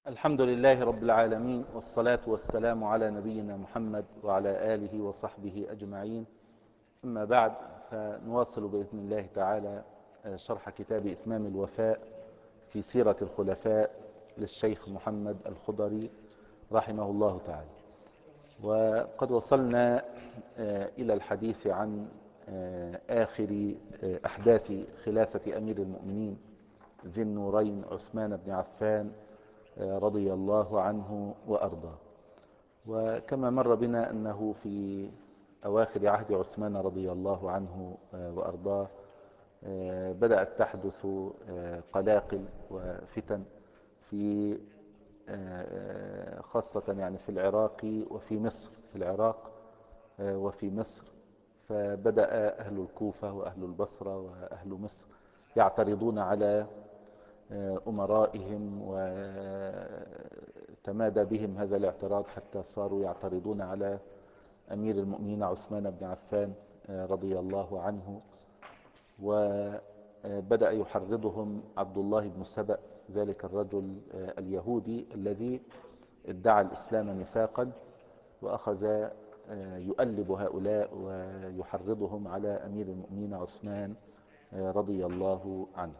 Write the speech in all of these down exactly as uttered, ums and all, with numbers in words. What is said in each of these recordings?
الحمد لله رب العالمين، والصلاة والسلام على نبينا محمد وعلى آله وصحبه أجمعين. أما بعد، فنواصل بإذن الله تعالى شرح كتاب إتمام الوفاء في سيرة الخلفاء للشيخ محمد الخضري رحمه الله تعالى. وقد وصلنا إلى الحديث عن آخر أحداث خلافة أمير المؤمنين ذي النورين عثمان بن عفان رضي الله عنه وأرضاه. وكما مر بنا أنه في أواخر عهد عثمان رضي الله عنه وأرضاه بدأت تحدث قلاقل وفتن في خاصة يعني في العراق وفي مصر في العراق وفي مصر. فبدأ أهل الكوفة وأهل البصرة وأهل مصر يعترضون على أمرائهم، وتمادى بهم هذا الاعتراض حتى صاروا يعترضون على أمير المؤمنين عثمان بن عفان رضي الله عنه. وبدأ يحرضهم عبد الله بن سبأ، ذلك الرجل اليهودي الذي ادعى الإسلام نفاقا، وأخذ يؤلب هؤلاء ويحرضهم على أمير المؤمنين عثمان رضي الله عنه.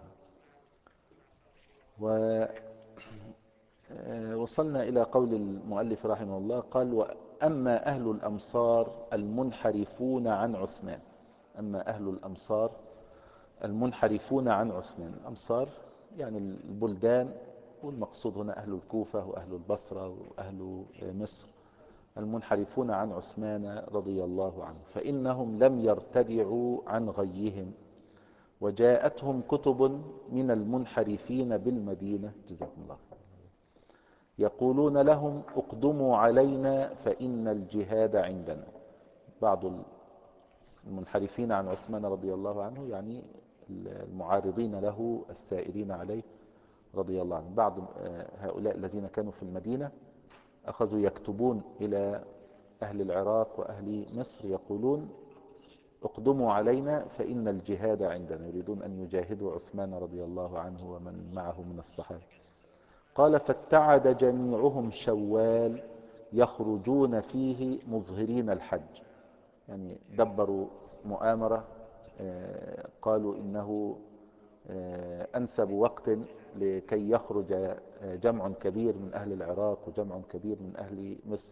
ووصلنا إلى قول المؤلف رحمه الله، قال: وأما أهل الأمصار المنحرفون عن عثمان. أما أهل الأمصار المنحرفون عن عثمان، الأمصار يعني البلدان، والمقصود هنا أهل الكوفة وأهل البصرة وأهل مصر، المنحرفون عن عثمان رضي الله عنه، فإنهم لم يرتدعوا عن غيهم، وجاءتهم كتب من المنحرفين بالمدينة، جزاكم الله خير، يقولون لهم: اقدموا علينا فإن الجهاد عندنا. بعض المنحرفين عن عثمان رضي الله عنه يعني المعارضين له الثائرين عليه رضي الله عنه، بعض هؤلاء الذين كانوا في المدينة أخذوا يكتبون إلى أهل العراق وأهل مصر يقولون: اقدموا علينا فإن الجهاد عندنا، يريدون أن يجاهدوا عثمان رضي الله عنه ومن معه من الصحابة. قال: فاتعد جميعهم شوال يخرجون فيه مظهرين الحج، يعني دبروا مؤامرة، قالوا إنه أنسب وقت لكي يخرج جمع كبير من أهل العراق وجمع كبير من أهل مصر،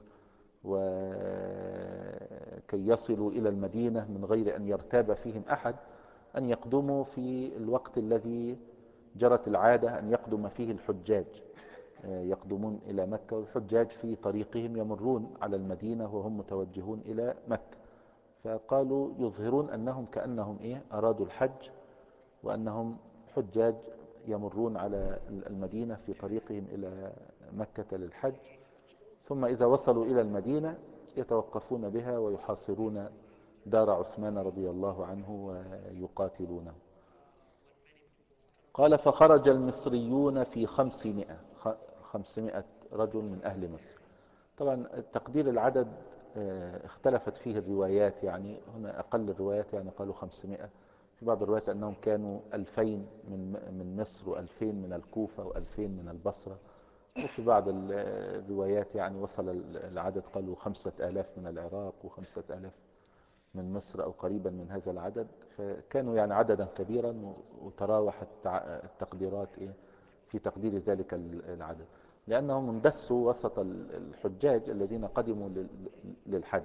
وكي يصلوا إلى المدينة من غير أن يرتاب فيهم أحد، أن يقدموا في الوقت الذي جرت العادة أن يقدم فيه الحجاج، يقدمون إلى مكة، والحجاج في طريقهم يمرون على المدينة وهم متوجهون إلى مكة. فقالوا يظهرون أنهم كأنهم إيه أرادوا الحج، وأنهم حجاج يمرون على المدينة في طريقهم إلى مكة للحج، ثم إذا وصلوا إلى المدينة يتوقفون بها ويحاصرون دار عثمان رضي الله عنه ويقاتلونه. قال: فخرج المصريون في خمسمائة خمسمائة رجل من أهل مصر. طبعا تقدير العدد اختلفت فيه الروايات، يعني هنا أقل الروايات يعني قالوا خمسمائة، في بعض الروايات أنهم كانوا ألفين من من مصر وألفين من الكوفة وألفين من البصرة، وفي بعض الروايات يعني وصل العدد قالوا خمسة آلاف من العراق وخمسة آلاف من مصر أو قريبا من هذا العدد. فكانوا يعني عددا كبيرا، وتراوح التقديرات في تقدير ذلك العدد، لأنهم اندسوا وسط الحجاج الذين قدموا للحج،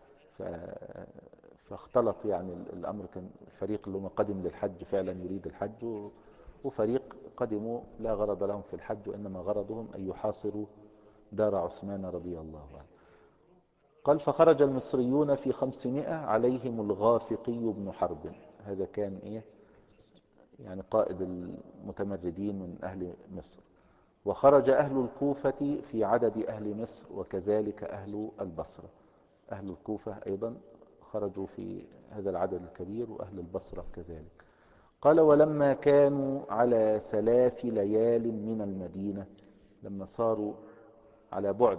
فاختلط يعني الأمر. كان فريق اللي هم قدم للحج فعلا يريد الحج، وفريق قدموا لا غرض لهم في الحج، وإنما غرضهم أن يحاصروا دار عثمان رضي الله عنه. قال: فخرج المصريون في خمسمائة عليهم الغافقي بن حرب، هذا كان إيه يعني قائد المتمردين من أهل مصر. وخرج أهل الكوفة في عدد أهل مصر، وكذلك أهل البصرة. أهل الكوفة أيضا خرجوا في هذا العدد الكبير، وأهل البصرة كذلك. قال: ولما كانوا على ثلاث ليال من المدينة، لما صاروا على بعد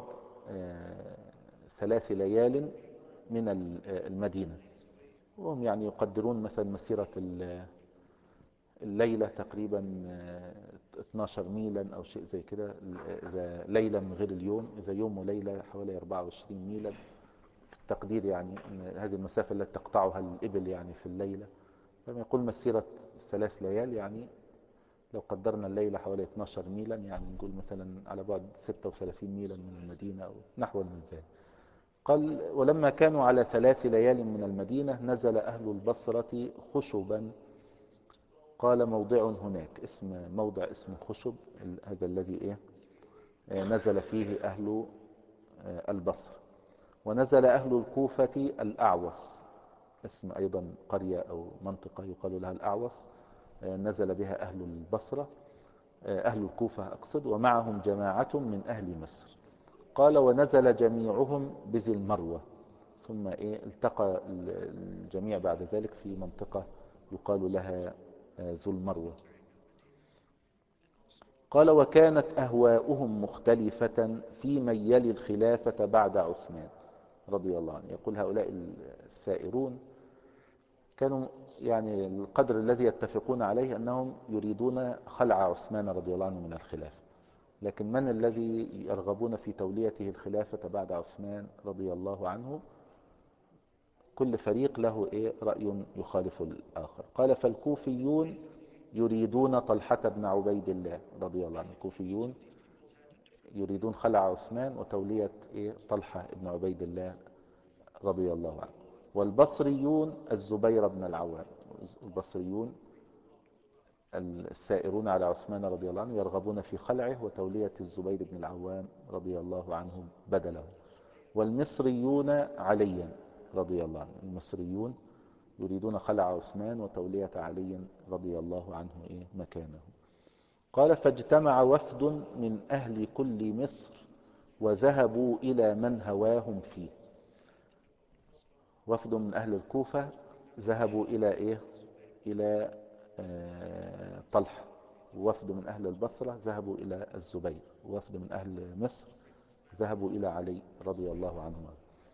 ثلاث ليال من المدينة، وهم يعني يقدرون مثلا مسيرة الليلة تقريبا اتناشر ميلا أو شيء زي كده، إذا ليلة من غير اليوم، إذا يوم وليلة حوالي أربعة وعشرين ميلا في التقدير، يعني إن هذه المسافة التي تقطعها الإبل يعني في الليلة. فما يقول مسيرة ثلاث ليال، يعني لو قدرنا الليلة حوالي اتناشر ميلا، يعني نقول مثلا على بعد ستة وثلاثين ميلا من المدينة أو نحو من ذلك. قال ولما كانوا على ثلاث ليال من المدينة نزل أهل البصرة خشبا. قال موضع هناك، اسم موضع اسمه خشب، هذا الذي إيه نزل فيه أهل البصر. ونزل أهل الكوفة الأعوص، اسم أيضا قرية أو منطقة يقال لها الأعوص، نزل بها أهل البصرة، أهل الكوفة أقصد، ومعهم جماعة من أهل مصر. قال ونزل جميعهم بذي المروة، ثم إيه التقى الجميع بعد ذلك في منطقة يقال لها ذو المروة. قال وكانت أهواؤهم مختلفة في من يلي الخلافة بعد عثمان رضي الله عنه. يقول هؤلاء السائرون كانوا يعني القدر الذي يتفقون عليه أنهم يريدون خلع عثمان رضي الله عنه من الخلافة، لكن من الذي يرغبون في توليته الخلافة بعد عثمان رضي الله عنه؟ كل فريق له إيه رأي يخالف الآخر. قال فالكوفيون يريدون طلحة بن عبيد الله رضي الله عنه، الكوفيون يريدون خلع عثمان وتولية إيه طلحة بن عبيد الله رضي الله عنه. والبصريون الزبير بن العوام، البصريون السائرون على عثمان رضي الله عنه يرغبون في خلعه وتولية الزبير بن العوام رضي الله عنه بدله. والمصريون عليا رضي الله عنه، المصريون يريدون خلع عثمان وتولية علي رضي الله عنه إيه مكانه. قال فاجتمع وفد من أهل كل مصر وذهبوا إلى من هواهم فيه. وفد من أهل الكوفة ذهبوا إلى إيه إلى آه طلحة، ووفد من أهل البصرة ذهبوا إلى الزبير، ووفد من أهل مصر ذهبوا إلى علي رضي الله عنهما.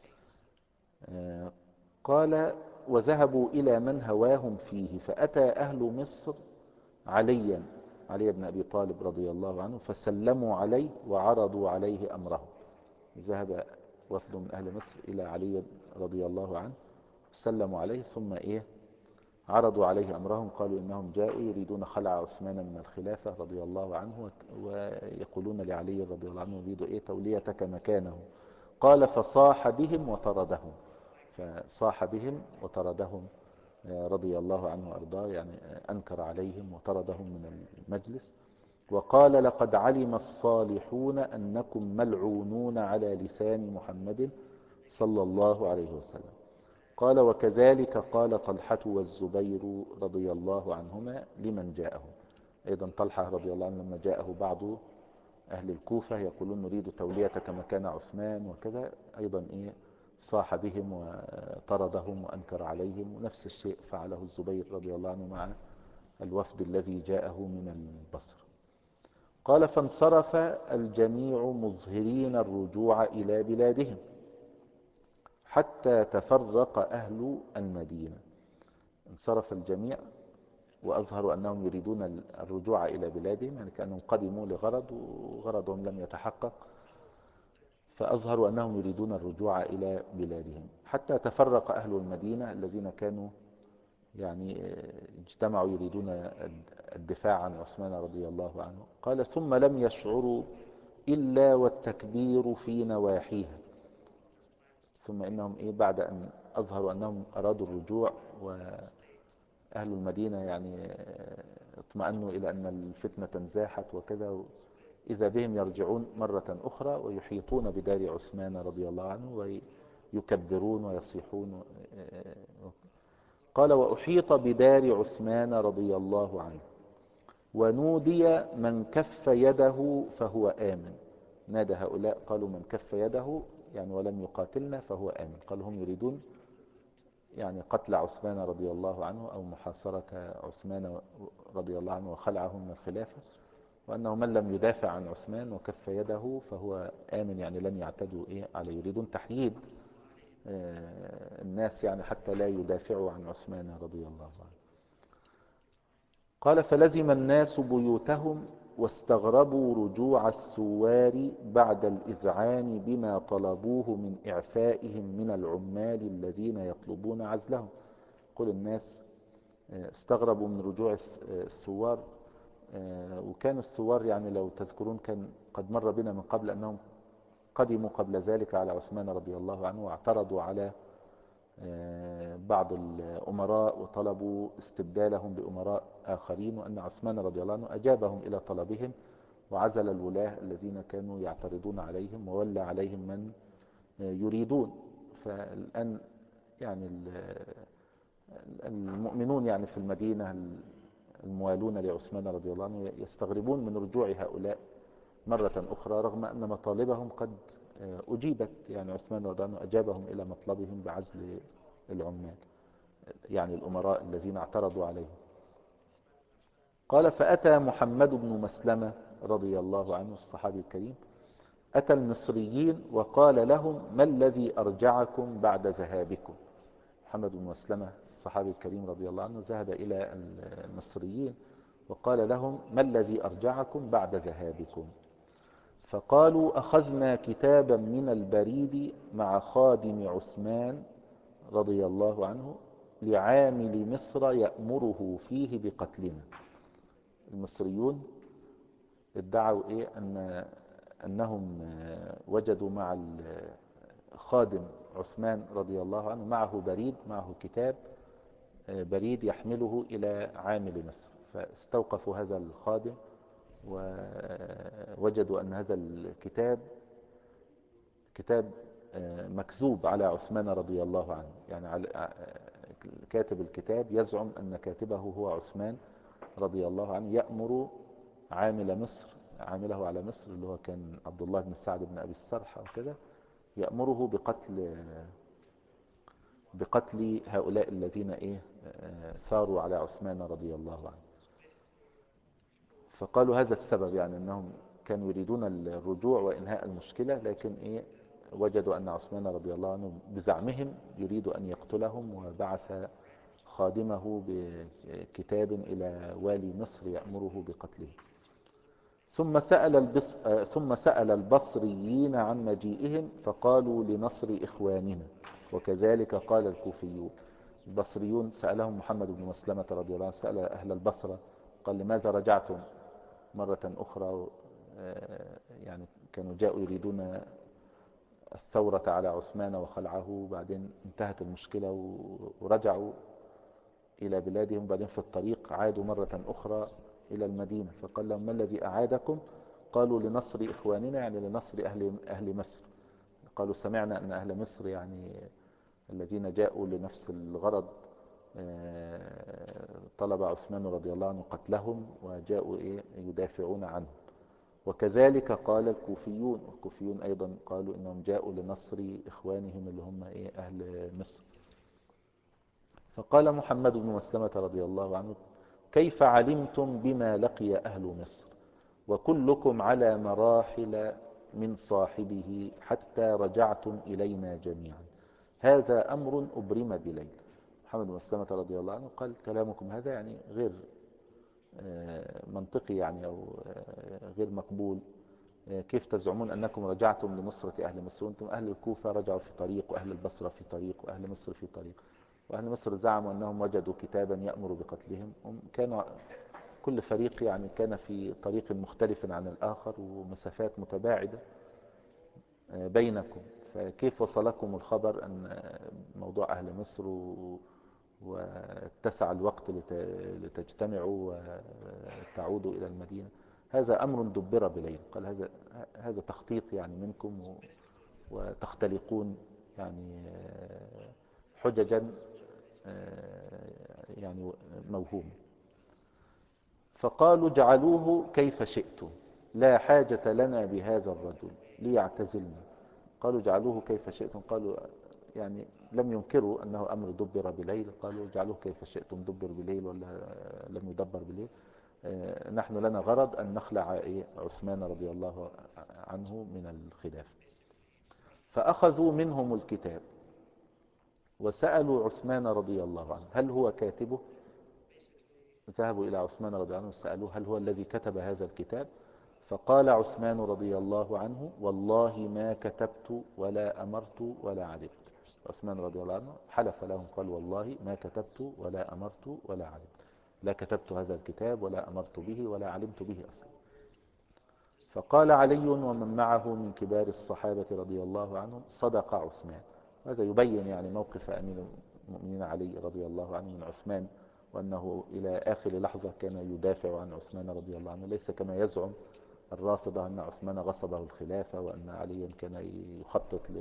آه قال وذهبوا إلى من هواهم فيه، فأتى أهل مصر عليا، علي بن أبي طالب رضي الله عنه، فسلموا عليه وعرضوا عليه أمره. ذهب وفد من أهل مصر إلى علي رضي الله عنه، سلموا عليه، ثم إيه عرضوا عليه أمرهم، قالوا إنهم جاءوا يريدون خلع عثمان من الخلافة رضي الله عنه، ويقولون لعلي رضي الله عنه يريد إيه توليتك مكانه. قال فصاح بهم وطردهم، فصاح بهم وطردهم رضي الله عنه وأرضاه، يعني أنكر عليهم وطردهم من المجلس. وقال لقد علم الصالحون أنكم ملعونون على لسان محمد صلى الله عليه وسلم. قال وكذلك قال طلحة والزبير رضي الله عنهما لمن جاءهم. أيضا طلحة رضي الله عنه لما جاءه بعض أهل الكوفة يقولون نريد توليتك مكان عثمان وكذا، أيضا إيه صاح بهم وطردهم وأنكر عليهم، ونفس الشيء فعله الزبير رضي الله عنه مع الوفد الذي جاءه من البصر. قال فانصرف الجميع مظهرين الرجوع إلى بلادهم حتى تفرق أهل المدينة. انصرف الجميع وأظهروا أنهم يريدون الرجوع إلى بلادهم، يعني كأنهم قدموا لغرض وغرضهم لم يتحقق، فأظهروا أنهم يريدون الرجوع إلى بلادهم حتى تفرق أهل المدينة الذين كانوا يعني اجتمعوا يريدون الدفاع عن عثمان رضي الله عنه. قال ثم لم يشعروا إلا والتكبير في نواحيها. ثم إنهم إيه بعد أن أظهروا أنهم أرادوا الرجوع وأهل المدينة يعني اطمأنوا إلى أن الفتنة انزاحت وكذا، إذا بهم يرجعون مرة أخرى ويحيطون بدار عثمان رضي الله عنه ويكبرون ويصيحون. قال وأحيط بدار عثمان رضي الله عنه ونودي من كف يده فهو آمن. نادى هؤلاء قالوا من كف يده يعني ولم يقاتلنا فهو آمن. قالوا هم يريدون يعني قتل عثمان رضي الله عنه أو محاصرة عثمان رضي الله عنه وخلعه من الخلافة، وأنه من لم يدافع عن عثمان وكف يده فهو آمن، يعني لن يعتدوا إيه عليه. يريدون تحييد الناس يعني حتى لا يدافعوا عن عثمان رضي الله عنه. قال فلزم الناس بيوتهم واستغربوا رجوع الثوار بعد الإذعان بما طلبوه من إعفائهم من العمال الذين يطلبون عزلهم. كل الناس استغربوا من رجوع الثوار، وكان الثوار يعني لو تذكرون كان قد مر بنا من قبل أنهم قدموا قبل ذلك على عثمان رضي الله عنه واعترضوا على بعض الأمراء وطلبوا استبدالهم بأمراء آخرين، وأن عثمان رضي الله عنه أجابهم إلى طلبهم وعزل الولاة الذين كانوا يعترضون عليهم وولى عليهم من يريدون. فالآن يعني المؤمنون يعني في المدينة الموالون لعثمان رضي الله عنه يستغربون من رجوع هؤلاء مرة أخرى، رغم أن مطالبهم قد أجيبت. يعني عثمان رضي الله عنه أجابهم إلى مطلبهم بعزل العمال، يعني الأمراء الذين اعترضوا عليه. قال: فأتى محمد بن مسلمة رضي الله عنه الصحابي الكريم، أتى المصريين وقال لهم: ما الذي أرجعكم بعد ذهابكم؟ محمد بن مسلمة الصحابي الكريم رضي الله عنه ذهب إلى المصريين وقال لهم: ما الذي أرجعكم بعد ذهابكم؟ فقالوا: أخذنا كتابا من البريد مع خادم عثمان رضي الله عنه لعامل مصر يأمره فيه بقتلنا. المصريون ادعوا إيه أن أنهم وجدوا مع خادم عثمان رضي الله عنه معه بريد، معه كتاب بريد يحمله إلى عامل مصر، فاستوقفوا هذا الخادم ووجدوا أن هذا الكتاب كتاب مكذوب على عثمان رضي الله عنه. يعني كاتب الكتاب يزعم أن كاتبه هو عثمان رضي الله عنه، يأمر عامل مصر، عامله على مصر اللي هو كان عبد الله بن سعد بن أبي السرح وكذا، يأمره بقتل بقتل هؤلاء الذين إيه ثاروا على عثمان رضي الله عنه. فقالوا هذا السبب، يعني أنهم كانوا يريدون الرجوع وإنهاء المشكلة، لكن إيه وجدوا أن عثمان رضي الله عنه بزعمهم يريد أن يقتلهم، وبعث خادمه بكتاب إلى والي مصر يأمره بقتله. ثم سأل, البص... ثم سأل البصريين عن مجيئهم فقالوا: لنصر إخواننا. وكذلك قال الكوفيون. البصريون سألهم محمد بن مسلمة رضي الله عنه، سأل أهل البصرة قال: لماذا رجعتم مرة أخرى؟ يعني كانوا جاءوا يريدون الثورة على عثمان وخلعه، وبعدين انتهت المشكلة ورجعوا إلى بلادهم، بعدين في الطريق عادوا مرة أخرى إلى المدينة. فقال لهم: ما الذي أعادكم؟ قالوا: لنصر إخواننا، يعني لنصر أهل, أهل مصر. قالوا: سمعنا أن أهل مصر يعني الذين جاءوا لنفس الغرض طلب عثمان رضي الله عنه قتلهم وجاءوا إيه يدافعون عنه. وكذلك قال الكوفيون، والكوفيون أيضا قالوا إنهم جاءوا لنصر إخوانهم اللي هم إيه أهل مصر. فقال محمد بن مسلمة رضي الله عنه: كيف علمتم بما لقي أهل مصر وكلكم على مراحل من صاحبه حتى رجعتم إلينا جميعا؟ هذا أمر أبرم بليل. محمد بن مسلمة رضي الله عنه قال: كلامكم هذا يعني غير منطقي، يعني أو غير مقبول. كيف تزعمون أنكم رجعتم لنصرة أهل مصر وأنتم أهل الكوفة رجعوا في طريق، وأهل البصرة في طريق، وأهل مصر في طريق؟ وأهل مصر زعموا أنهم وجدوا كتابا يأمر بقتلهم، كانوا كل فريق يعني كان في طريق مختلف عن الآخر ومسافات متباعدة بينكم، فكيف وصلكم الخبر أن موضوع أهل مصر واتسع الوقت لتجتمعوا وتعودوا إلى المدينة؟ هذا أمر دبر بليل. قال: هذا هذا تخطيط يعني منكم، وتختلقون يعني حججا يعني موهومة. فقالوا: اجعلوه كيف شئتم، لا حاجة لنا بهذا الرجل ليعتزلنا. قالوا: اجعلوه كيف شئتم، قالوا يعني لم ينكروا أنه أمر دبر بليل، قالوا: اجعلوه كيف شئتم، دبر بليل ولا لم يدبر بليل، نحن لنا غرض أن نخلع عثمان رضي الله عنه من الخلافة. فأخذوا منهم الكتاب وسألوا عثمان رضي الله عنه: هل هو كاتبه؟ ذهبوا إلى عثمان رضي الله عنه وسألوه هل هو الذي كتب هذا الكتاب؟ فقال عثمان رضي الله عنه والله ما كتبت ولا أمرت ولا علمت. عثمان رضي الله عنه حلف لهم قال والله ما كتبت ولا أمرت ولا علمت، لا كتبت هذا الكتاب ولا أمرت به ولا علمت به أصلا. فقال علي ومن معه من كبار الصحابة رضي الله عنهم صدق عثمان. هذا يبين يعني موقف أمير المؤمنين علي رضي الله عنه من عثمان، وأنه إلى آخر لحظة كان يدافع عن عثمان رضي الله عنه، ليس كما يزعم الرافضة أن عثمان غصبه الخلافة وأن عليا كان يخطط ل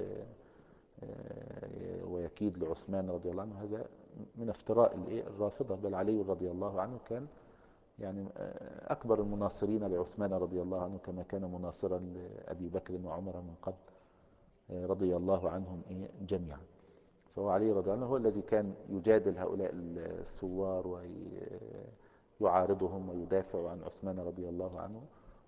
ويكيد لعثمان رضي الله عنه. هذا من افتراء الرافضة، بل علي رضي الله عنه كان يعني أكبر المناصرين لعثمان رضي الله عنه، كما كان مناصرا لأبي بكر وعمر من قبل رضي الله عنهم جميعا. فهو علي رضي الله عنه هو الذي كان يجادل هؤلاء الثوار ويعارضهم ويدافع عن عثمان رضي الله عنه.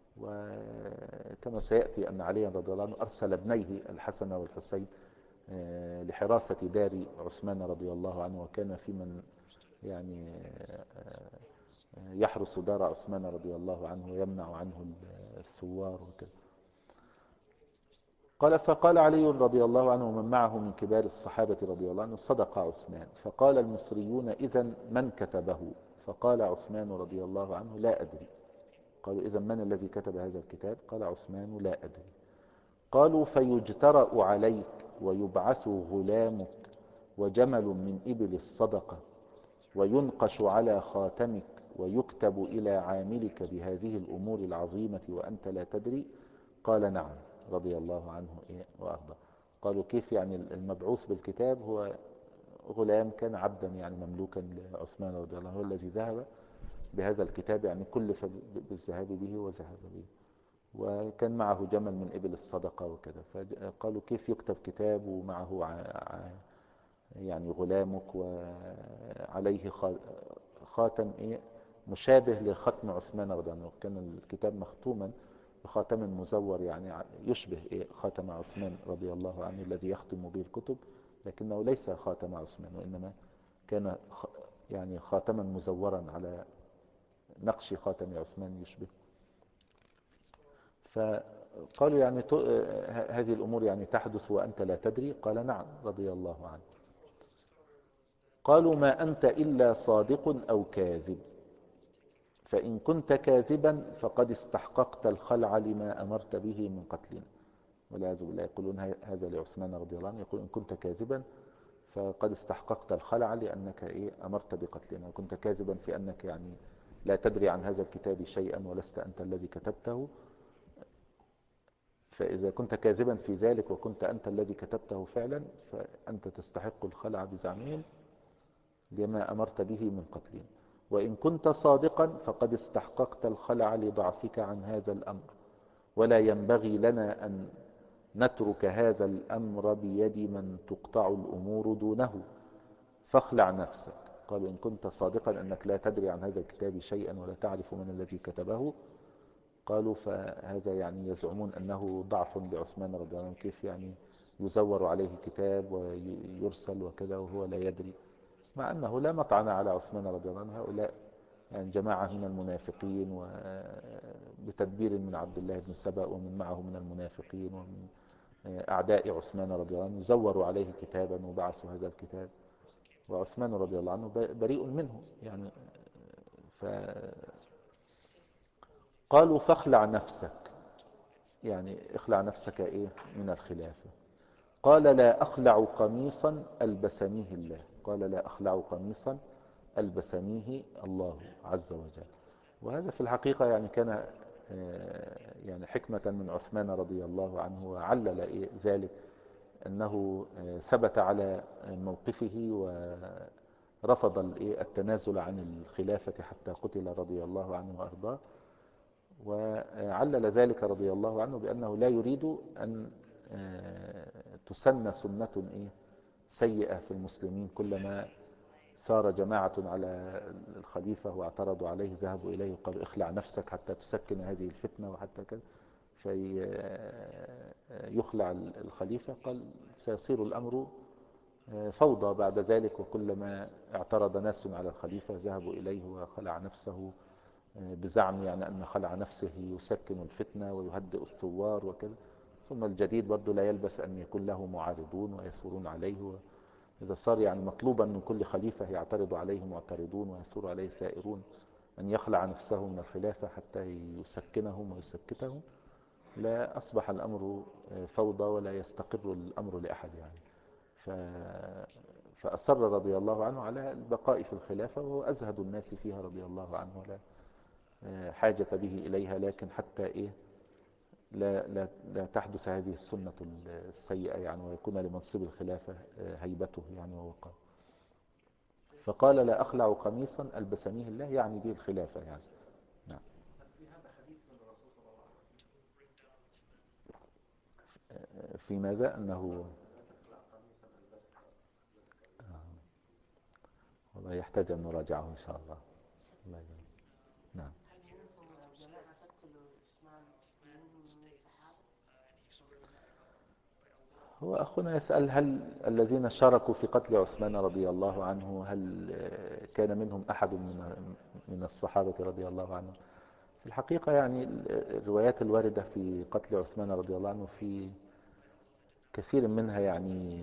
وكما سيأتي أن علي رضي الله عنه أرسل ابنيه الحسن والحسين لحراسة دار عثمان رضي الله عنه، وكان في من يعني يحرس دار عثمان رضي الله عنه ويمنع عنه الثوار وكذا. قال فقال علي رضي الله عنه ومن معه من كبار الصحابة رضي الله عنه صدق عثمان. فقال المصريون إذن من كتبه؟ فقال عثمان رضي الله عنه لا أدري. قالوا إذن من الذي كتب هذا الكتاب؟ قال عثمان لا أدري. قالوا فيجترأ عليك ويبعث غلامك وجمل من إبل الصدقة وينقش على خاتمك ويكتب إلى عاملك بهذه الأمور العظيمة وأنت لا تدري؟ قال نعم رضي الله عنه وأرضاه. قالوا كيف يعني المبعوث بالكتاب هو غلام كان عبدا يعني مملوكا لعثمان رضي الله عنه، هو الذي ذهب بهذا الكتاب، يعني كلف بالذهاب به وذهب به، وكان معه جمل من إبل الصدقة وكذا. فقالوا كيف يكتب كتاب ومعه يعني غلامك وعليه خاتم إيه مشابه لختم عثمان رضي الله عنه؟ كان الكتاب مختوما بخاتم مزور يعني يشبه إيه خاتم عثمان رضي الله عنه الذي يختم به الكتب، لكنه ليس خاتم عثمان، وإنما كان يعني خاتما مزورا على نقش خاتم عثمان يشبه. فقالوا يعني هذه الأمور يعني تحدث وأنت لا تدري؟ قال نعم رضي الله عنه. قالوا ما أنت إلا صادق أو كاذب، فإن كنت كاذبا فقد استحققت الخلع لما أمرت به من قتلنا. والعياذ بالله يقولون هذا لعثمان رضي الله عنه، يقول إن كنت كاذبا فقد استحققت الخلع لأنك إيه أمرت بقتلنا، كنت كاذبا في أنك يعني لا تدري عن هذا الكتاب شيئا ولست أنت الذي كتبته، فإذا كنت كاذبا في ذلك وكنت أنت الذي كتبته فعلا فأنت تستحق الخلع بزعمهم لما أمرت به من قتلنا. وإن كنت صادقا فقد استحققت الخلع لضعفك عن هذا الأمر، ولا ينبغي لنا أن نترك هذا الأمر بيد من تقطع الأمور دونه، فاخلع نفسك. قالوا إن كنت صادقا أنك لا تدري عن هذا الكتاب شيئا ولا تعرف من الذي كتبه، قالوا فهذا يعني يزعمون أنه ضعف لعثمان رضي الله عنه، كيف يعني يزور عليه كتاب ويرسل وكذا وهو لا يدري، مع أنه لا مطعن على عثمان رضي الله عنه، هؤلاء يعني جماعة من المنافقين وبتدبير من عبد الله بن سبأ ومن معه من المنافقين ومن أعداء عثمان رضي الله عنه زوروا عليه كتابا وبعثوا هذا الكتاب، وعثمان رضي الله عنه بريء منه يعني. ف قالوا فاخلع نفسك، يعني اخلع نفسك ايه من الخلافة. قال لا أخلع قميصا ألبسنيه الله، قال لا أخلع قميصا ألبسنيه الله عز وجل. وهذا في الحقيقة يعني كان يعني حكمة من عثمان رضي الله عنه، وعلل إيه ذلك أنه ثبت على موقفه ورفض التنازل عن الخلافة حتى قتل رضي الله عنه وأرضاه. وعلل ذلك رضي الله عنه بأنه لا يريد أن تسن سنة سيئة في المسلمين، كلما ثار جماعة على الخليفة واعترضوا عليه ذهبوا إليه وقالوا اخلع نفسك حتى تسكن هذه الفتنة وحتى كذا، في يخلع الخليفة. قال سيصير الأمر فوضى بعد ذلك، وكلما اعترض ناس على الخليفة ذهبوا إليه وخلع نفسه بزعم يعني أن خلع نفسه يسكن الفتنة ويهدئ الثوار وكذا. ثم الجديد برضه لا يلبس أن يكون له معارضون ويثورون عليه. إذا صار يعني مطلوبا من كل خليفة يعترض عليه معترضون ويثور عليه ثائرون أن يخلع نفسه من الخلافة حتى يسكنهم ويسكتهم، لا أصبح الأمر فوضى ولا يستقر الأمر لأحد يعني. ف... فأصر رضي الله عنه على البقاء في الخلافة، وهو أزهد الناس فيها رضي الله عنه، ولا حاجة به إليها، لكن حتى إيه لا, لا, لا تحدث هذه السنة السيئة يعني، ويكون لمنصب الخلافة هيبته يعني ووقار. فقال لا أخلع قميصا ألبسنيه الله، يعني به الخلافة يعني. نعم. في ماذا؟ أنه والله يحتاج أن نراجعه إن شاء الله. الله يبارك. نعم. هو أخونا يسأل هل الذين شاركوا في قتل عثمان رضي الله عنه هل كان منهم أحد من من الصحابة رضي الله عنهم؟ في الحقيقة يعني الروايات الواردة في قتل عثمان رضي الله عنه في كثير منها يعني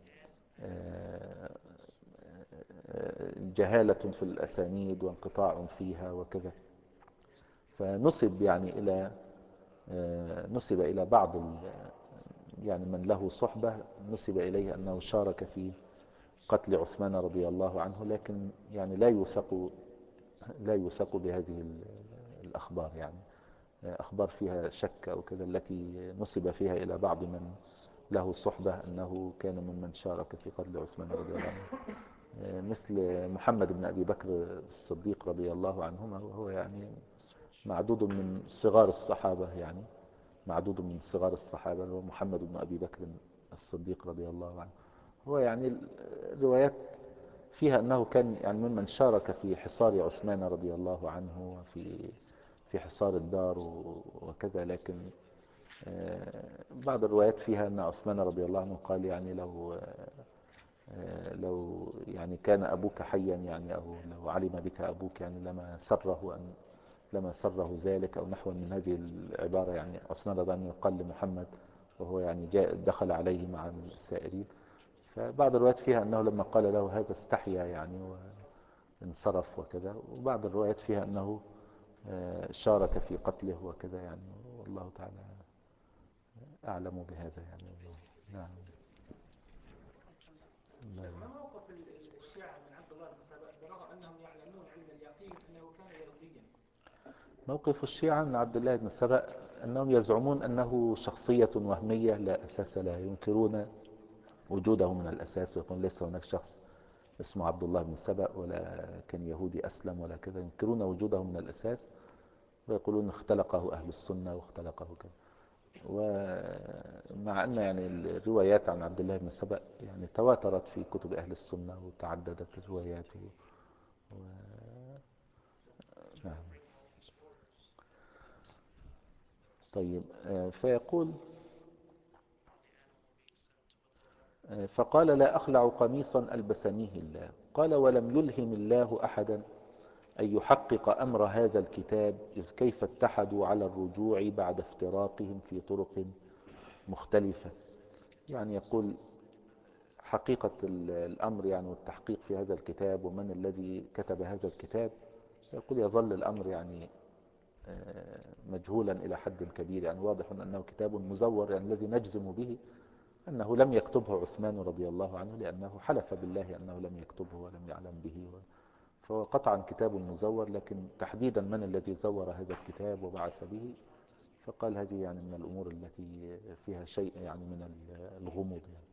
جهالة في الأسانيد وانقطاع فيها وكذا، فنسب يعني إلى نسب إلى بعض يعني من له صحبة، نسب إليه أنه شارك في قتل عثمان رضي الله عنه، لكن يعني لا يوثق لا يوثق بهذه الأخبار يعني، أخبار فيها شك أو كذا، التي نسب فيها إلى بعض من له صحبة أنه كان ممن شارك في قتل عثمان رضي الله عنه، مثل محمد بن أبي بكر الصديق رضي الله عنهما، وهو يعني معدود من صغار الصحابة يعني، معدود من صغار الصحابة، هو محمد بن أبي بكر الصديق رضي الله عنه. هو يعني الروايات فيها أنه كان يعني ممن شارك في حصار عثمان رضي الله عنه وفي في حصار الدار وكذا، لكن بعض الروايات فيها أن عثمان رضي الله عنه قال يعني لو لو يعني كان أبوك حيا يعني، أو لو علم بك أبوك يعني لما سره أن لما سره ذلك، أو نحو من هذه العبارة يعني. عثمان رضي الله عنه قال لمحمد وهو يعني جاء دخل عليه مع السائرين، فبعض الروايات فيها أنه لما قال له هذا استحيا يعني وانصرف وكذا، وبعض الروايات فيها أنه شارك في قتله وكذا يعني، والله تعالى أعلم بهذا يعني. نعم. ما موقف الشيعة من عبد الله بن سبأ برغم أنهم يعلمون علم اليقين أنه كان يهوديا؟ موقف الشيعة من عبد الله بن سبأ أنهم يزعمون أنه شخصية وهمية لا أساس لها، ينكرون وجوده من الأساس، ويقول ليس هناك شخص اسمه عبد الله بن سبأ ولا كان يهودي أسلم ولا كذا، ينكرون وجوده من الأساس، ويقولون اختلقه أهل السنة واختلقه كذا. ومع أن يعني الروايات عن عبد الله بن سبأ يعني تواترت في كتب أهل السنة وتعددت رواياته و... نعم. طيب، فيقول فقال لا أخلع قميصا ألبسنيه الله. قال ولم يلهم الله أحدا أن يحقق أمر هذا الكتاب، إذ كيف اتحدوا على الرجوع بعد افتراقهم في طرق مختلفة. يعني يقول حقيقة الأمر يعني والتحقيق في هذا الكتاب ومن الذي كتب هذا الكتاب، يقول يظل الأمر يعني مجهولا إلى حد كبير، يعني واضح أنه كتاب مزور، يعني الذي نجزم به أنه لم يكتبه عثمان رضي الله عنه، لأنه حلف بالله أنه لم يكتبه ولم يعلم به، فهو قطعا كتاب مزور، لكن تحديدا من الذي زور هذا الكتاب وبعث به، فقال هذه يعني من الأمور التي فيها شيء يعني من الغموض يعني.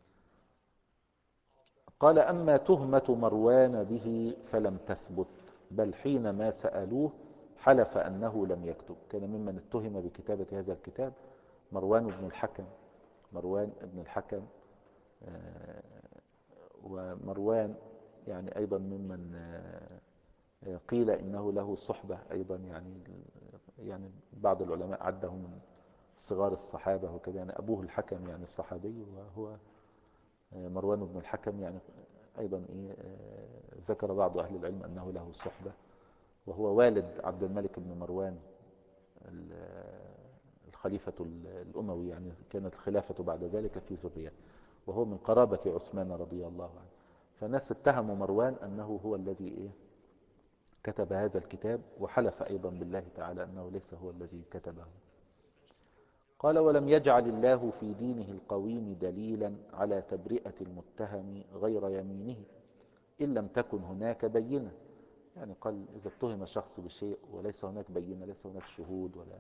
قال أما تهمة مروان به فلم تثبت، بل حينما سألوه حلف أنه لم يكتب. كان ممن اتهم بكتابة هذا الكتاب مروان بن الحكم مروان بن الحكم ومروان يعني أيضا ممن قيل إنه له صحبة أيضا يعني يعني بعض العلماء عده من صغار الصحابة وكذا، يعني أبوه الحكم يعني الصحابي، وهو مروان بن الحكم يعني أيضا إيه ذكر بعض أهل العلم أنه له صحبة، وهو والد عبد الملك بن مروان الخليفة الأموي، يعني كانت الخلافة بعد ذلك في ذرية، وهو من قرابة عثمان رضي الله عنه. فناس اتهموا مروان أنه هو الذي إيه كتب هذا الكتاب، وحلف أيضا بالله تعالى أنه ليس هو الذي كتبه. قال: ولم يجعل الله في دينه القويم دليلا على تبرئة المتهم غير يمينه إن لم تكن هناك بينة. يعني قال إذا اتهم شخص بشيء وليس هناك بينة، ليس هناك شهود ولا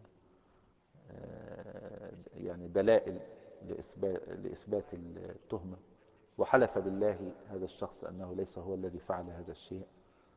يعني دلائل لإثبات, لإثبات التهمة، وحلف بالله هذا الشخص أنه ليس هو الذي فعل هذا الشيء،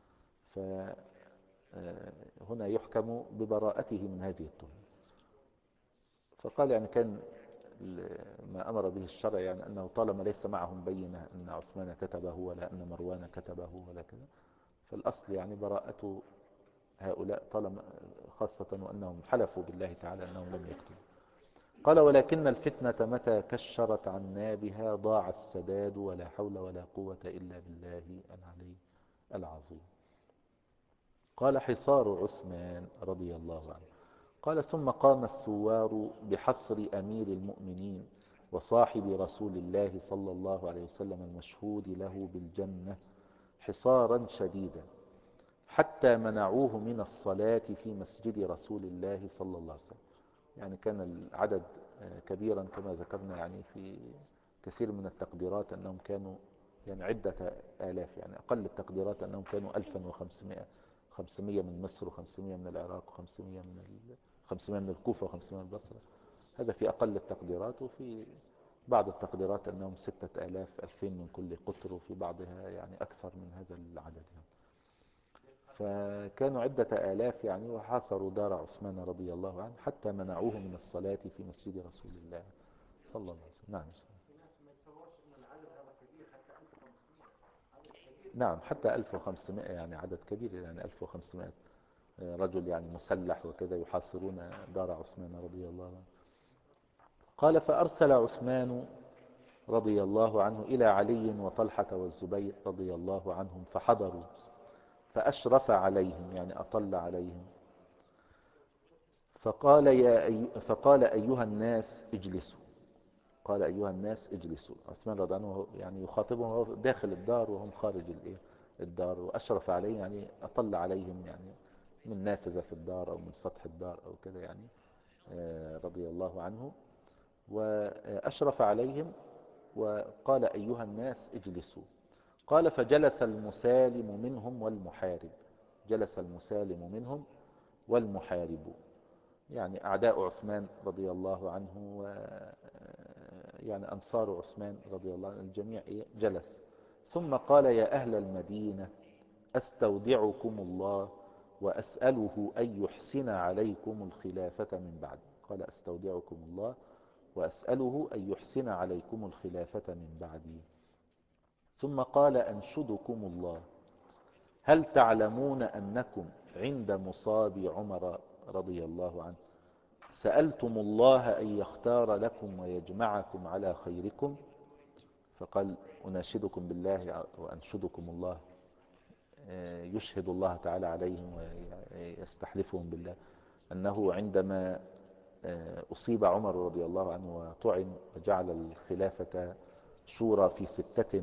فهنا يحكم ببراءته من هذه التهمة. فقال يعني كان ما أمر به الشرع يعني أنه طالما ليس معهم بينة أن عثمان كتبه ولا أن مروان كتبه ولا كذا، فالأصل يعني براءة هؤلاء طالما، خاصة وأنهم حلفوا بالله تعالى أنهم لم يكتبوا. قال: ولكن الفتنة متى كشرت عن نابها ضاع السداد ولا حول ولا قوة إلا بالله العلي العظيم. قال: حصار عثمان رضي الله عنه. قال: ثم قام الثوار بحصر أمير المؤمنين وصاحب رسول الله صلى الله عليه وسلم المشهود له بالجنة حصارا شديدا، حتى منعوه من الصلاة في مسجد رسول الله صلى الله عليه وسلم. يعني كان العدد كبيرا كما ذكرنا، يعني في كثير من التقديرات أنهم كانوا يعني عدة آلاف، يعني أقل التقديرات أنهم كانوا ألفا وخمسمائة، خمسمائة من مصر وخمسمائة من العراق وخمسمائة من ال... خمسمائة من الكوفة وخمسمائة من البصرة. هذا في أقل التقديرات، وفي بعض التقديرات أنهم ستة آلاف، ألفين من كل قطر، وفي بعضها يعني أكثر من هذا العدد يعني. فكانوا عدة آلاف يعني، وحاصروا دار عثمان رضي الله عنه حتى منعوه من الصلاة في مسجد رسول الله صلى الله عليه وسلم. نعم. نعم حتى ألف وخمسمائة يعني عدد كبير، يعني ألف وخمسمائة رجل يعني مسلح وكذا يحاصرون دار عثمان رضي الله عنه. قال: فأرسل عثمان رضي الله عنه إلى علي وطلحة والزبير رضي الله عنهم فحضروا، فأشرف عليهم يعني أطل عليهم، فقال يا أي... فقال أيها الناس اجلسوا. قال أيها الناس اجلسوا. عثمان رضي الله عنه يعني يخاطبهم وهو داخل الدار وهم خارج الدار، وأشرف عليهم يعني أطل عليهم يعني من نافذة في الدار أو من سطح الدار أو كذا يعني رضي الله عنه، وأشرف عليهم وقال أيها الناس اجلسوا. قال: فجلس المسالم منهم والمحارب. جلس المسالم منهم والمحارب، يعني أعداء عثمان رضي الله عنه و يعني أنصار عثمان رضي الله عنه الجميع جلس. ثم قال: يا أهل المدينة أستودعكم الله وأسأله أن يحسن عليكم الخلافة من بعد. قال: أستودعكم الله وأسأله أن يحسن عليكم الخلافة من بعدي. ثم قال: أنشدكم الله، هل تعلمون أنكم عند مصاب عمر رضي الله عنه سألتم الله أن يختار لكم ويجمعكم على خيركم؟ فقال: أناشدكم بالله وأنشدكم الله، يشهد الله تعالى عليهم ويستحلفهم بالله أنه عندما أصيب عمر رضي الله عنه وطعن وجعل الخلافة شورى في ستة،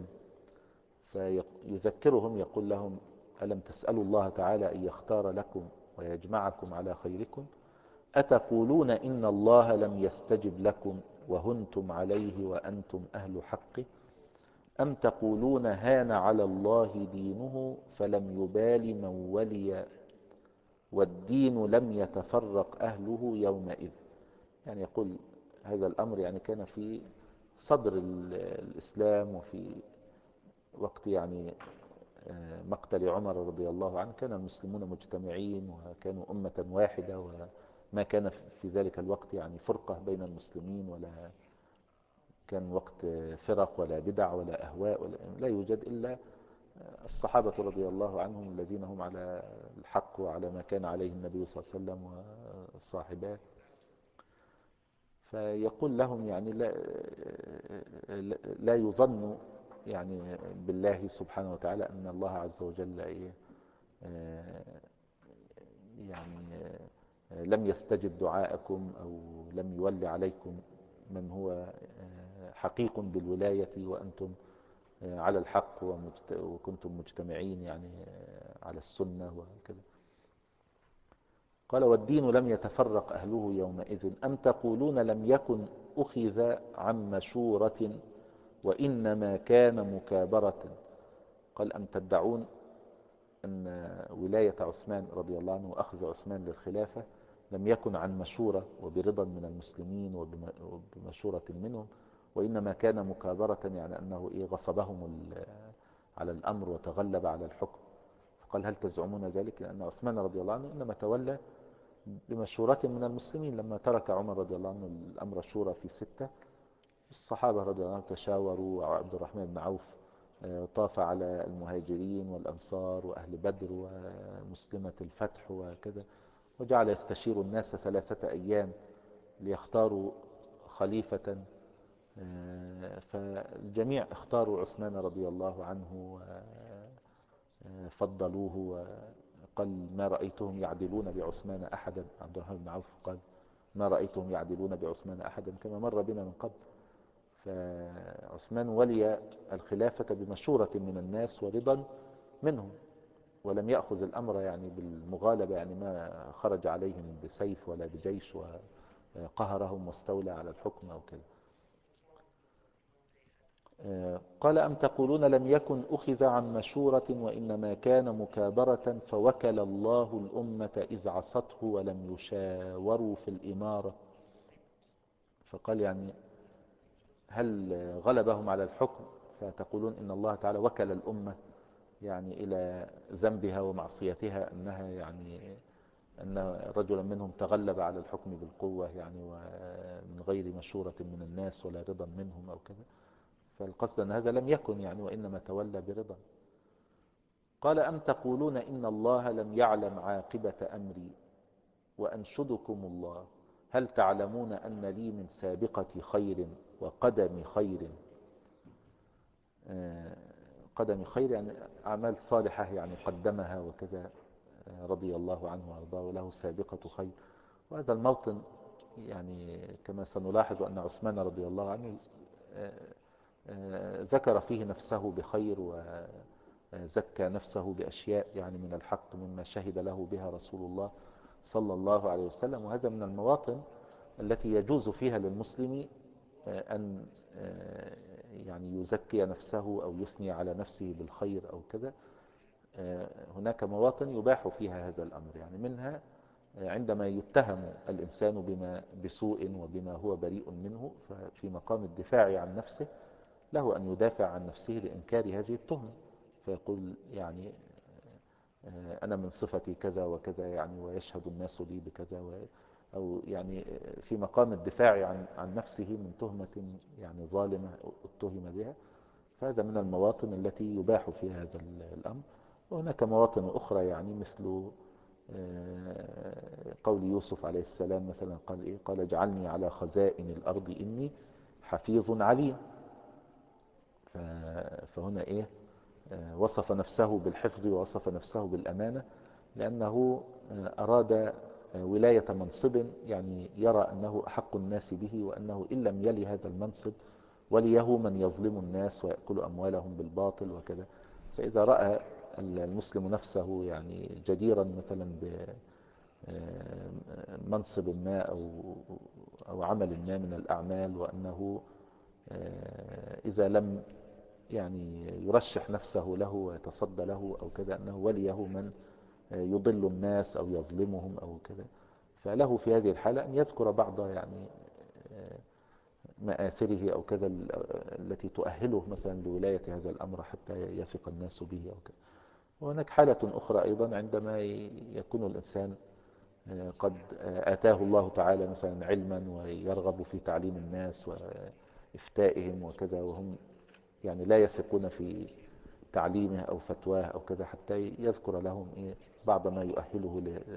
فيذكرهم يقول لهم: ألم تسألوا الله تعالى أن يختار لكم ويجمعكم على خيركم؟ أتقولون إن الله لم يستجب لكم وهنتم عليه وأنتم أهل حقه؟ أم تقولون هان على الله دينه فلم يبال من ولي والدين لم يتفرق أهله يومئذ؟ يعني يقول هذا الأمر يعني كان في صدر الإسلام وفي وقت يعني مقتل عمر رضي الله عنه كان المسلمون مجتمعين وكانوا أمة واحدة، وما كان في ذلك الوقت يعني فرقة بين المسلمين، ولا كان وقت فرق ولا بدع ولا أهواء ولا لا يوجد إلا الصحابة رضي الله عنهم الذين هم على الحق وعلى ما كان عليه النبي صلى الله عليه وسلم وصاحباه. فيقول لهم يعني لا, لا يظن يعني بالله سبحانه وتعالى أن الله عز وجل إيه يعني لم يستجب دعاءكم أو لم يولي عليكم من هو حقيق بالولاية وأنتم على الحق وكنتم مجتمعين يعني على السنة وكذا. قال والدين لم يتفرق أهله يومئذ أم تقولون لم يكن أخذ عن مشورة وإنما كان مكابرة. قال أم تدعون أن ولاية عثمان رضي الله عنه وأخذ عثمان للخلافة لم يكن عن مشورة وبرضا من المسلمين وبمشورة منهم، وإنما كان مكابرة يعني أنه إيه غصبهم على الأمر وتغلب على الحكم. فقال هل تزعمون ذلك؟ لأن عثمان رضي الله عنه إنما تولى بمشورة من المسلمين. لما ترك عمر رضي الله عنه الأمر شورى في ستة، الصحابة رضي الله عنهم تشاوروا، وعبد الرحمن بن عوف طاف على المهاجرين والأنصار وأهل بدر ومسلمة الفتح وكذا، وجعل يستشير الناس ثلاثة أيام ليختاروا خليفة. فالجميع اختاروا عثمان رضي الله عنه وفضلوه، وقال ما رأيتهم يعدلون بعثمان أحدا. عبد الرحمن بن عوف قال ما رأيتهم يعدلون بعثمان أحدا كما مر بنا من قبل. فعثمان ولي الخلافة بمشورة من الناس ورضا منهم، ولم يأخذ الأمر يعني بالمغالبة، يعني ما خرج عليهم بسيف ولا بجيش وقهرهم واستولى على الحكم أو كذا. قال أم تقولون لم يكن أخذ عن مشورة وإنما كان مكابرة فوكل الله الأمة إذ عصته ولم يشاوروا في الإمارة. فقال يعني هل غلبهم على الحكم فتقولون إن الله تعالى وكل الأمة يعني إلى ذنبها ومعصيتها، أنها يعني أن رجلا منهم تغلب على الحكم بالقوة يعني ومن غير مشورة من الناس ولا رضا منهم أو كذا. فالقصد أن هذا لم يكن يعني، وإنما تولى برضا. قال أم تقولون إن الله لم يعلم عاقبة أمري وأنشدكم الله هل تعلمون أن لي من سابقة خير وقدم خير. قدم خير يعني أعمال صالحة يعني قدمها وكذا رضي الله عنه وأرضاه، وله سابقة خير. وهذا الموطن يعني كما سنلاحظ أن عثمان رضي الله عنه ذكر فيه نفسه بخير وزكى نفسه بأشياء يعني من الحق مما شهد له بها رسول الله صلى الله عليه وسلم. وهذا من المواطن التي يجوز فيها للمسلم أن يعني يزكي نفسه أو يثني على نفسه بالخير أو كذا. هناك مواطن يباح فيها هذا الأمر، يعني منها عندما يتهم الإنسان بما بسوء وبما هو بريء منه، ففي مقام الدفاع عن نفسه له أن يدافع عن نفسه لإنكار هذه التهمة، فيقول يعني أنا من صفتي كذا وكذا يعني ويشهد الناس لي بكذا، أو يعني في مقام الدفاع عن عن نفسه من تهمة يعني ظالمة اتهم بها. فهذا من المواطن التي يباح فيها هذا الأمر. وهناك مواطن أخرى يعني مثل قول يوسف عليه السلام مثلا، قال إيه؟ قال اجعلني على خزائن الأرض إني حفيظ عليم. فهنا إيه وصف نفسه بالحفظ ووصف نفسه بالأمانة، لأنه أراد ولاية منصب يعني يرى أنه أحق الناس به، وأنه إن لم يلي هذا المنصب وليه من يظلم الناس ويأكل أموالهم بالباطل وكذا. فإذا رأى المسلم نفسه يعني جديرا مثلا بمنصب ما أو أو عمل ما من الأعمال، وأنه إذا لم يعني يرشح نفسه له ويتصدى له أو كذا، أنه وليه من يضل الناس أو يظلمهم أو كذا، فله في هذه الحالة أن يذكر بعض يعني مآثره أو كذا التي تؤهله مثلا لولاية هذا الأمر حتى يثق الناس به أو كذا. وهناك حالة أخرى أيضا عندما يكون الإنسان قد آتاه الله تعالى مثلا علما ويرغب في تعليم الناس وإفتائهم وكذا، وهم يعني لا يثقون في تعليمه أو فتواه أو كذا، حتى يذكر لهم إيه بعض ما يؤهله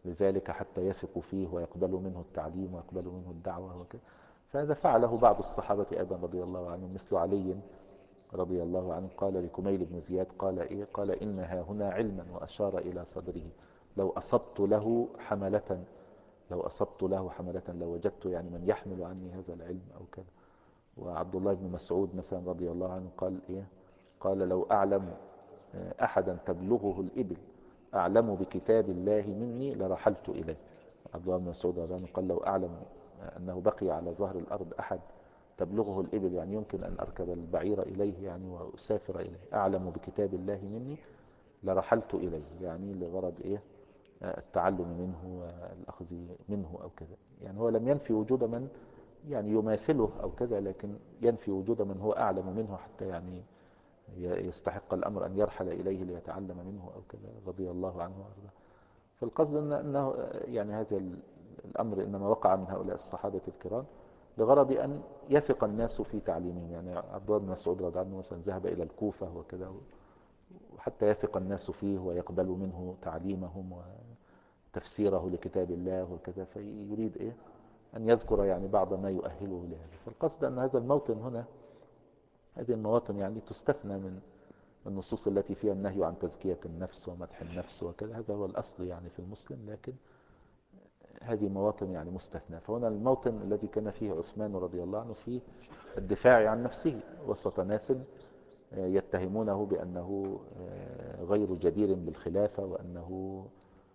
لذلك حتى يثقوا فيه ويقبلوا منه التعليم ويقبلوا منه الدعوة وكذا. فهذا فعله بعض الصحابة أيضا رضي الله عنهم، مثل علي رضي الله عنه قال لكميل بن زياد قال إيه قال إنها هنا علما، وأشار إلى صدره، لو أصبت له حملة لو أصبت له حملة لو وجدت يعني من يحمل عني هذا العلم أو كذا. وعبد الله بن مسعود مثلا رضي الله عنه قال إيه قال لو أعلم أحدا تبلغه الإبل أعلم بكتاب الله مني لرحلت إليه. عبد الله بن مسعود رضي الله عنه قال لو أعلم أنه بقي على ظهر الأرض أحد تبلغه الإبل، يعني يمكن أن أركب البعير إليه يعني وأسافر إليه، أعلم بكتاب الله مني لرحلت إليه، يعني لغرض إيه التعلم منه والأخذ منه أو كذا. يعني هو لم ينفي وجود من يعني يماثله أو كذا، لكن ينفي وجود من هو أعلم منه حتى يعني يستحق الأمر أن يرحل إليه ليتعلم منه أو كذا رضي الله عنه وأرضاه. فالقصد أن أنه يعني هذا الأمر إنما وقع من هؤلاء الصحابة الكرام بغرض أن يثق الناس في تعليمهم. يعني عبد الله بن مسعود رضي الله عنه مثلا ذهب إلى الكوفة وكذا وحتى يثق الناس فيه ويقبلوا منه تعليمهم وتفسيره لكتاب الله وكذا، فيريد إيه أن يذكر يعني بعض ما يؤهله لهذا. فالقصد أن هذا الموطن هنا، هذه المواطن يعني تستثنى من النصوص التي فيها النهي عن تزكية النفس ومدح النفس وكذا، هذا هو الأصل يعني في المسلم، لكن هذه مواطن يعني مستثنى. فهنا الموطن الذي كان فيه عثمان رضي الله عنه في الدفاع عن نفسه وسط ناس يتهمونه بأنه غير جدير بالخلافة وأنه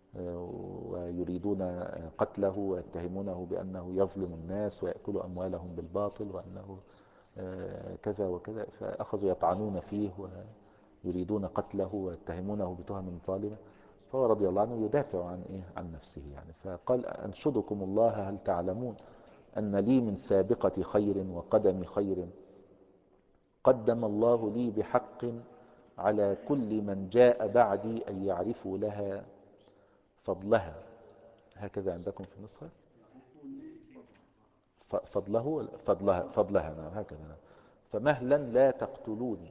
ويريدون قتله ويتهمونه بأنه يظلم الناس ويأكل أموالهم بالباطل وأنه كذا وكذا، فأخذوا يطعنون فيه ويريدون قتله ويتهمونه بتهم ظالمة. فهو رضي الله عنه يدافع عن إيه عن نفسه يعني. فقال أنشدكم الله هل تعلمون أن لي من سابقة خير وقدم خير قدم الله لي بحق على كل من جاء بعدي أن يعرفوا لها فضلها. هكذا عندكم في النسخة فضله فضلها فضلها نعم هكذا نعم. فمهلا لا تقتلوني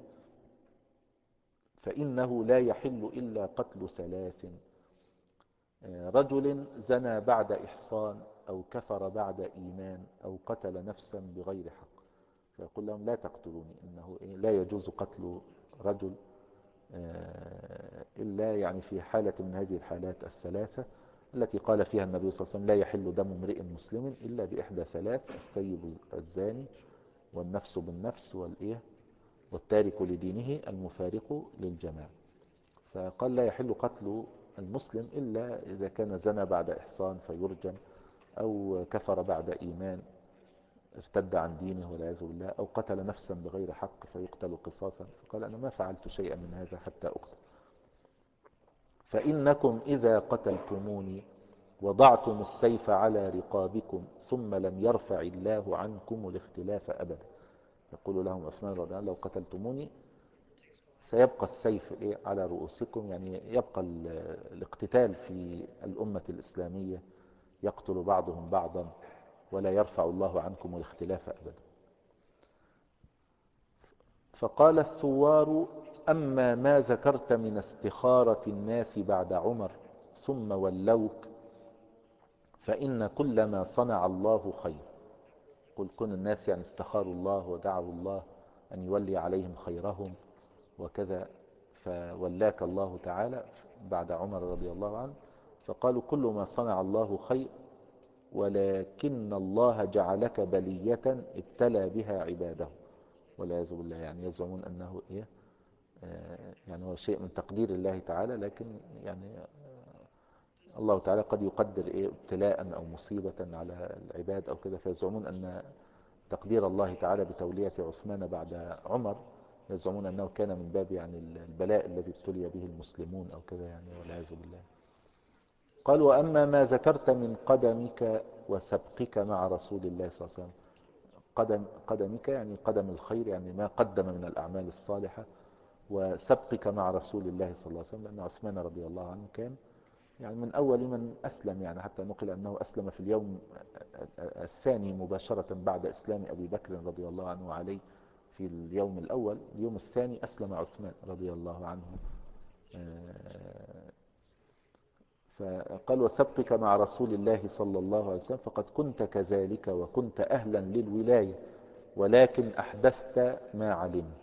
فإنه لا يحل إلا قتل ثلاث: رجل زنى بعد إحصان أو كفر بعد إيمان أو قتل نفسا بغير حق. فيقول لهم لا تقتلوني، إنه لا يجوز قتل رجل إلا يعني في حالة من هذه الحالات الثلاثة التي قال فيها النبي صلى الله عليه وسلم لا يحل دم امرئ مسلم إلا بإحدى ثلاث: الثيب الزاني والنفس بالنفس والإيه والتارك لدينه المفارق للجماعة. فقال لا يحل قتل المسلم إلا إذا كان زنى بعد إحصان فيرجم، أو كفر بعد إيمان ارتد عن دينه والعياذ بالله، أو قتل نفسا بغير حق فيقتل قصاصا. فقال أنا ما فعلت شيئا من هذا حتى أقتل. فإنكم إذا قتلتموني وضعتم السيف على رقابكم ثم لم يرفع الله عنكم الاختلاف أبدا. يقول لهم عثمان رضي الله عنه لو قتلتموني سيبقى السيف على رؤوسكم، يعني يبقى الاقتتال في الأمة الإسلامية، يقتل بعضهم بعضا ولا يرفع الله عنكم الاختلاف أبدا. فقال الثوار أما ما ذكرت من استخارة الناس بعد عمر ثم ولوك فإن كل ما صنع الله خير. قل كن الناس يعني استخاروا الله ودعوا الله أن يولي عليهم خيرهم وكذا، فولاك الله تعالى بعد عمر رضي الله عنه. فقالوا كل ما صنع الله خير ولكن الله جعلك بلية ابتلى بها عباده والعياذ بالله. يعني يزعمون أنه إيه آه يعني هو شيء من تقدير الله تعالى، لكن يعني آه الله تعالى قد يقدر إيه ابتلاء أو مصيبة على العباد أو كذا. فيزعمون أن تقدير الله تعالى بتولية عثمان بعد عمر، يزعمون أنه كان من باب يعني البلاء الذي ابتلي به المسلمون أو كذا يعني والعياذ بالله. قال وأما ما ذكرت من قدمك وسبقك مع رسول الله صلى الله عليه وسلم، قدم قدمك يعني قدم الخير، يعني ما قدم من الأعمال الصالحة، وسبقك مع رسول الله صلى الله عليه وسلم، لأن عثمان رضي الله عنه كان يعني من أول من أسلم، يعني حتى نقل أنه أسلم في اليوم الثاني مباشرة بعد إسلام أبي بكر رضي الله عنه عليه. في اليوم الأول اليوم الثاني أسلم عثمان رضي الله عنه. فقال وسبقك مع رسول الله صلى الله عليه وسلم فقد كنت كذلك وكنت أهلا للولاية ولكن أحدثت ما علمت.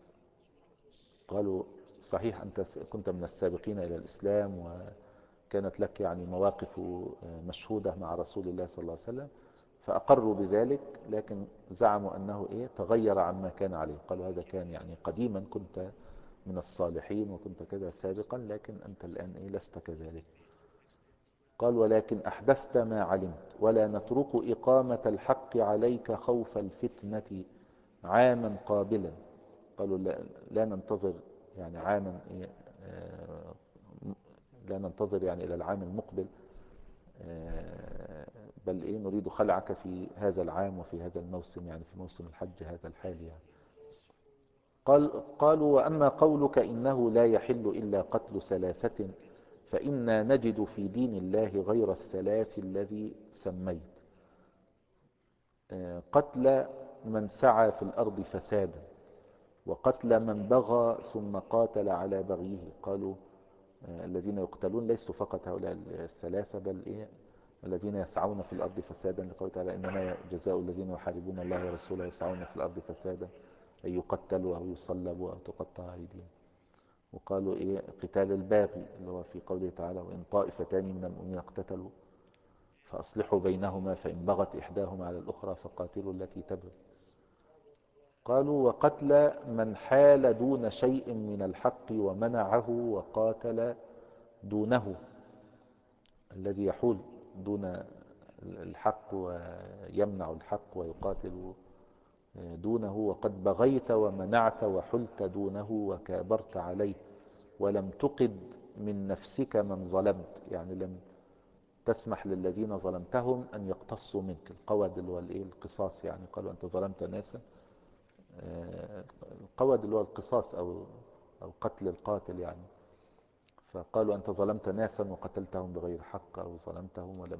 قالوا صحيح أنت كنت من السابقين إلى الإسلام وكانت لك يعني مواقف مشهودة مع رسول الله صلى الله عليه وسلم، فأقروا بذلك، لكن زعموا أنه إيه تغير عما كان عليه. قالوا هذا كان يعني قديما كنت من الصالحين وكنت كذا سابقا، لكن أنت الآن إيه لست كذلك. قال ولكن أحدثت ما علمت ولا نترك إقامة الحق عليك خوف الفتنة عاما قابلا. قالوا لا, لا ننتظر يعني عاما إيه آه لا ننتظر يعني إلى العام المقبل، آه بل إيه نريد خلعك في هذا العام وفي هذا الموسم، يعني في موسم الحج هذا الحالي يعني. قال قالوا وأما قولك إنه لا يحل إلا قتل ثلاثة فإنا نجد في دين الله غير الثلاث الذي سميت، قتل من سعى في الأرض فسادا وقتل من بغى ثم قاتل على بغيه. قالوا الذين يقتلون ليسوا فقط هؤلاء الثلاثة بل إيه الذين يسعون في الأرض فسادا، لقوله تعالى إنما جزاء الذين يحاربون الله ورسوله يسعون في الأرض فسادا أن يقتلوا أو يصلبوا أو تقطع أيديهم. وقالوا إيه قتال الباغي اللي هو في قوله تعالى وإن طائفتان من المؤمنين اقتتلوا فأصلحوا بينهما فإن بغت إحداهما على الأخرى فقاتلوا التي تبغي. قالوا وقتل من حال دون شيء من الحق ومنعه وقاتل دونه، الذي يحول دون الحق ويمنع الحق ويقاتل دونه. وقد بغيت ومنعت وحلت دونه وكابرت عليه ولم تقد من نفسك من ظلمت، يعني لم تسمح للذين ظلمتهم أن يقتصوا منك. القود اللي هو القصاص، يعني قالوا أنت ظلمت ناسا، القود اللي هو القصاص أو أو قتل القاتل يعني، فقالوا أنت ظلمت ناسا وقتلتهم بغير حق أو ظلمتهم ولم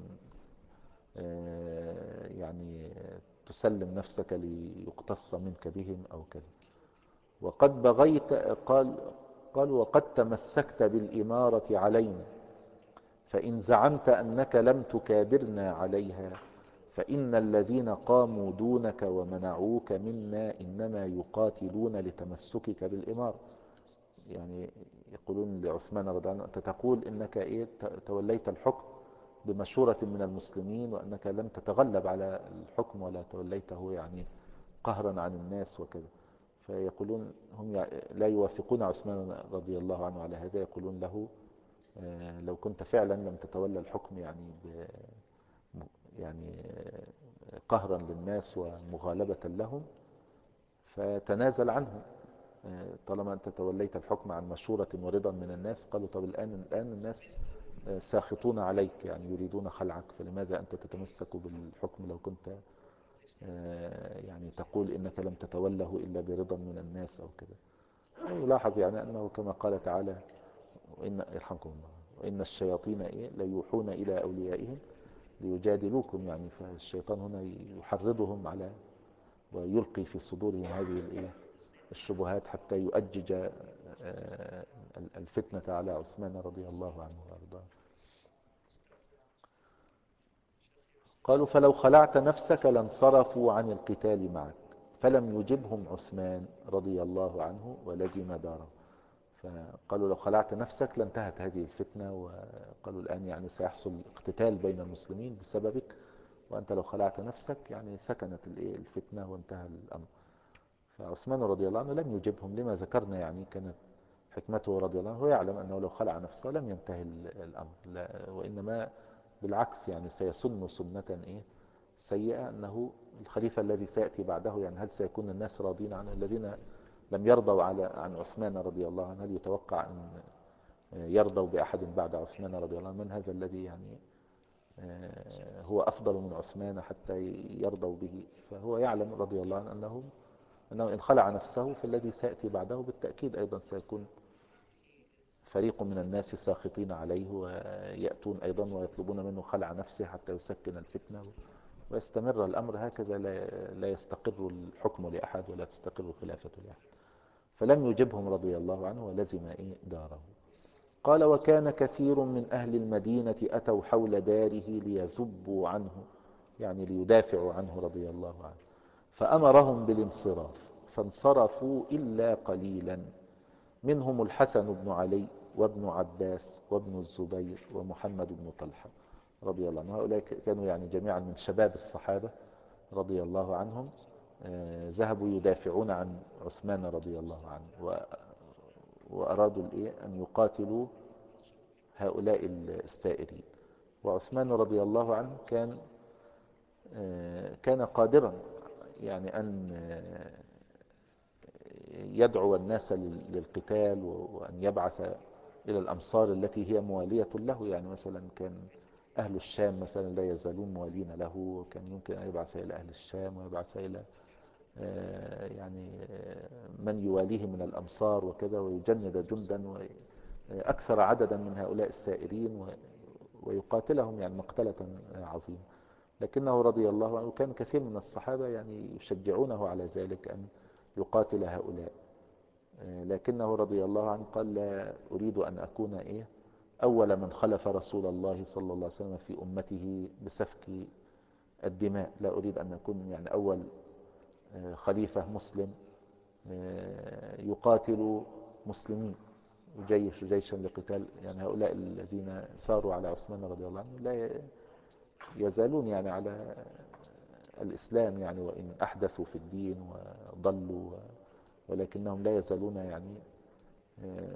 يعني تسلم نفسك ليقتص منك بهم أو كذا. وقد بغيت قال قالوا وقد تمسكت بالإمارة علينا فإن زعمت أنك لم تكابرنا عليها فإن الذين قاموا دونك ومنعوك منا إنما يقاتلون لتمسكك بالإمارة. يعني يقولون لعثمان رضي الله عنه أنت تقول إنك إيه توليت الحكم بمشورة من المسلمين وأنك لم تتغلب على الحكم ولا توليته يعني قهرا عن الناس وكذا. فيقولون هم لا يوافقون عثمان رضي الله عنه على هذا، يقولون له لو كنت فعلا لم تتولى الحكم يعني يعني قهرا للناس ومغالبة لهم فتنازل عنهم، طالما أنت توليت الحكم عن مشورة ورضا من الناس. قالوا طب الآن الآن الناس ساخطون عليك يعني يريدون خلعك، فلماذا أنت تتمسك بالحكم لو كنت يعني تقول إنك لم تتوله إلا برضا من الناس أو كذا. يلاحظ يعني أنه كما قال تعالى وإن يرحمكم الله وإن الشياطين إيه ليوحون إلى أوليائهم ليجادلوكم، يعني فالشيطان هنا يحرضهم على ويلقي في صدورهم هذه الإيه الشبهات حتى يؤجج الفتنة على عثمان رضي الله عنه وارضاه. قالوا فلو خلعت نفسك لانصرفوا عن القتال معك فلم يجبهم عثمان رضي الله عنه ولزم داره. فقالوا لو خلعت نفسك لانتهت هذه الفتنة، وقالوا الآن يعني سيحصل اقتتال بين المسلمين بسببك، وأنت لو خلعت نفسك يعني سكنت الفتنة وانتهى الأمر. فعثمان رضي الله عنه لم يجبهم لما ذكرنا، يعني كانت حكمته رضي الله عنه هو يعلم أنه لو خلع نفسه لم ينتهي الأمر، لا وإنما بالعكس يعني سيسن سنة إيه سيئة، أنه الخليفة الذي سيأتي بعده يعني هل سيكون الناس راضين عنه؟ الذين لم يرضوا على عن عثمان رضي الله عنه هل يتوقع أن يرضوا بأحد بعد عثمان رضي الله عنه؟ من هذا الذي يعني هو أفضل من عثمان حتى يرضوا به؟ فهو يعلم رضي الله عنه أنه أنه إن خلع نفسه فالذي سيأتي بعده بالتأكيد أيضا سيكون فريق من الناس ساخطين عليه ويأتون أيضا ويطلبون منه خلع نفسه حتى يسكن الفتنة ويستمر الأمر هكذا، لا يستقر الحكم لأحد ولا تستقر الخلافة لأحد. فلم يجبهم رضي الله عنه ولزم إيه داره. قال وكان كثير من أهل المدينة أتوا حول داره ليذبوا عنه، يعني ليدافعوا عنه رضي الله عنه، فأمرهم بالانصراف، فانصرفوا إلا قليلا، منهم الحسن بن علي وابن عباس وابن الزبير ومحمد بن طلحة رضي الله عنه. هؤلاء كانوا يعني جميعا من شباب الصحابة رضي الله عنهم، آه، ذهبوا يدافعون عن عثمان رضي الله عنه، و- وأرادوا الإيه؟ أن يقاتلوا هؤلاء الثائرين. وعثمان رضي الله عنه كان آه، كان قادرا يعني أن آه، يدعو الناس لل- للقتال، و- وأن يبعث إلى الأمصار التي هي موالية له. يعني مثلا كان أهل الشام مثلا لا يزالون موالين له، وكان يمكن أن يبعث إلى أهل الشام ويبعث إلى آه، يعني آه، من يواليه من الأمصار وكذا، ويجند جندا وأكثر عددا من هؤلاء الثائرين، و- ويقاتلهم يعني مقتلة عظيمة. لكنه رضي الله عنه كان كثير من الصحابة يعني يشجعونه على ذلك أن يقاتل هؤلاء، آه، لكنه رضي الله عنه قال لا أريد أن أكون إيه أول من خلف رسول الله صلى الله عليه وسلم في أمته بسفك الدماء. لا أريد أن أكون يعني أول آه، خليفة مسلم آه، يقاتل مسلمين، يجيش جيشا لقتال يعني هؤلاء الذين ثاروا على عثمان رضي الله عنه، لا يزالون يعني على الإسلام يعني، وإن أحدثوا في الدين وضلوا، ولكنهم لا يزالون يعني آه،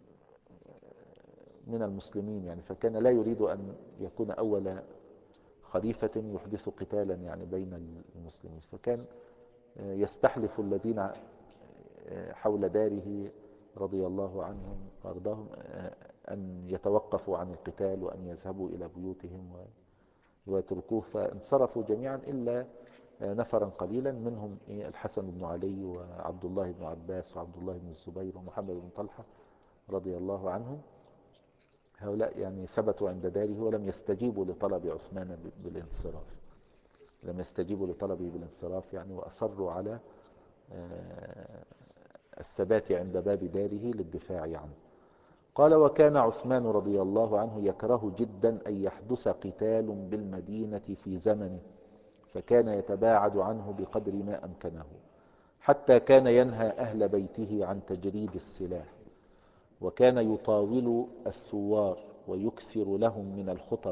من المسلمين يعني. فكان لا يريد أن يكون أول خليفة يحدث قتالا يعني بين المسلمين، فكان آه، يستحلف الذين آه، حول داره رضي الله عنهم وأرضاهم آه، أن يتوقفوا عن القتال وأن يذهبوا إلى بيوتهم ويتركوه. فانصرفوا جميعا إلا نفرا قليلا، منهم الحسن بن علي وعبد الله بن عباس وعبد الله بن الزبير ومحمد بن طلحة رضي الله عنهم. هؤلاء يعني ثبتوا عند داره ولم يستجيبوا لطلب عثمان بالانصراف، لم يستجيبوا لطلبه بالانصراف يعني، وأصروا على آه، الثبات عند باب داره للدفاع عنه. قال وكان عثمان رضي الله عنه يكره جدا أن يحدث قتال بالمدينة في زمنه، فكان يتباعد عنه بقدر ما أمكنه، حتى كان ينهى أهل بيته عن تجريد السلاح، وكان يطاول الثوار ويكثر لهم من الخطب.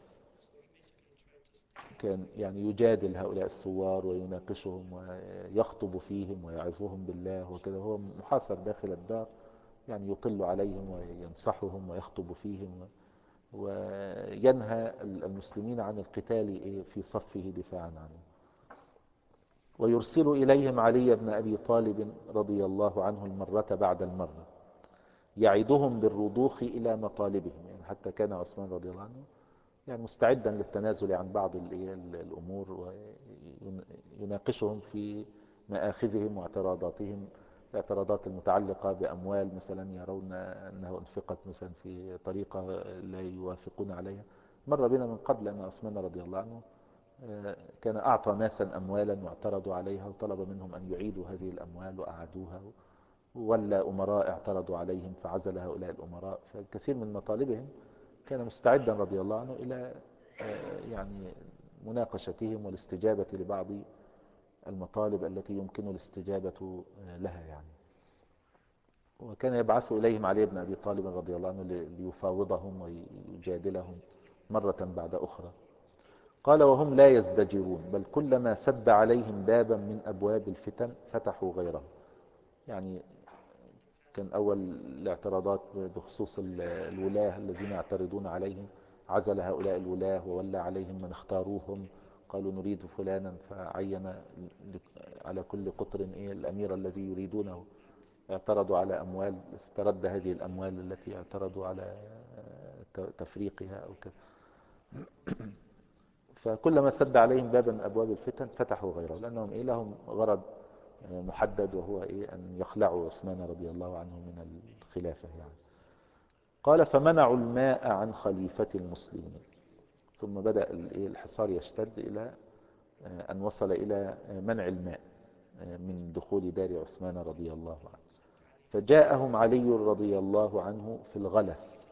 كان يعني يجادل هؤلاء الثوار ويناقشهم ويخطب فيهم ويعظهم بالله وكذا، هو محاصر داخل الدار يعني يطل عليهم وينصحهم ويخطب فيهم، وينهى المسلمين عن القتال في صفه دفاعا عنه. ويرسل إليهم علي بن أبي طالب رضي الله عنه المرة بعد المرة، يعدهم بالرضوخ إلى مطالبهم يعني، حتى كان عثمان رضي الله عنه يعني مستعدا للتنازل عن بعض الأمور، ويناقشهم في مآخذهم واعتراضاتهم، الاعتراضات المتعلقة بأموال مثلا يرون أنه انفقت مثلا في طريقة لا يوافقون عليها. مر بنا من قبل أن عثمان رضي الله عنه كان أعطى ناسا أموالا واعترضوا عليها، وطلب منهم أن يعيدوا هذه الأموال وأعادوها، ولا أمراء اعترضوا عليهم فعزل هؤلاء الأمراء. فكثير من مطالبهم كان مستعدا رضي الله عنه إلى يعني مناقشتهم والاستجابة لبعض المطالب التي يمكن الاستجابة لها يعني. وكان يبعث إليهم علي بن أبي طالب رضي الله عنه ليفاوضهم ويجادلهم مرة بعد أخرى. قال وهم لا يزدجرون، بل كلما سد عليهم بابا من أبواب الفتن فتحوا غيره. يعني كان أول الاعتراضات بخصوص الولاة الذين يعترضون عليهم، عزل هؤلاء الولاة وولى عليهم من اختاروهم، قالوا نريد فلانا فعين على كل قطر إيه الأمير الذي يريدونه. اعترضوا على أموال، استرد هذه الأموال التي اعترضوا على تفريقها أو كذا. فكلما سد عليهم بابا من أبواب الفتن فتحوا غيره، لأنهم إيه لهم غرض محدد، وهو إيه أن يخلعوا عثمان رضي الله عنه من الخلافة يعني. قال فمنعوا الماء عن خليفة المسلمين، ثم بدأ الحصار يشتد إلى أن وصل إلى منع الماء من دخول دار عثمان رضي الله عنه. فجاءهم علي رضي الله عنه في الغلس،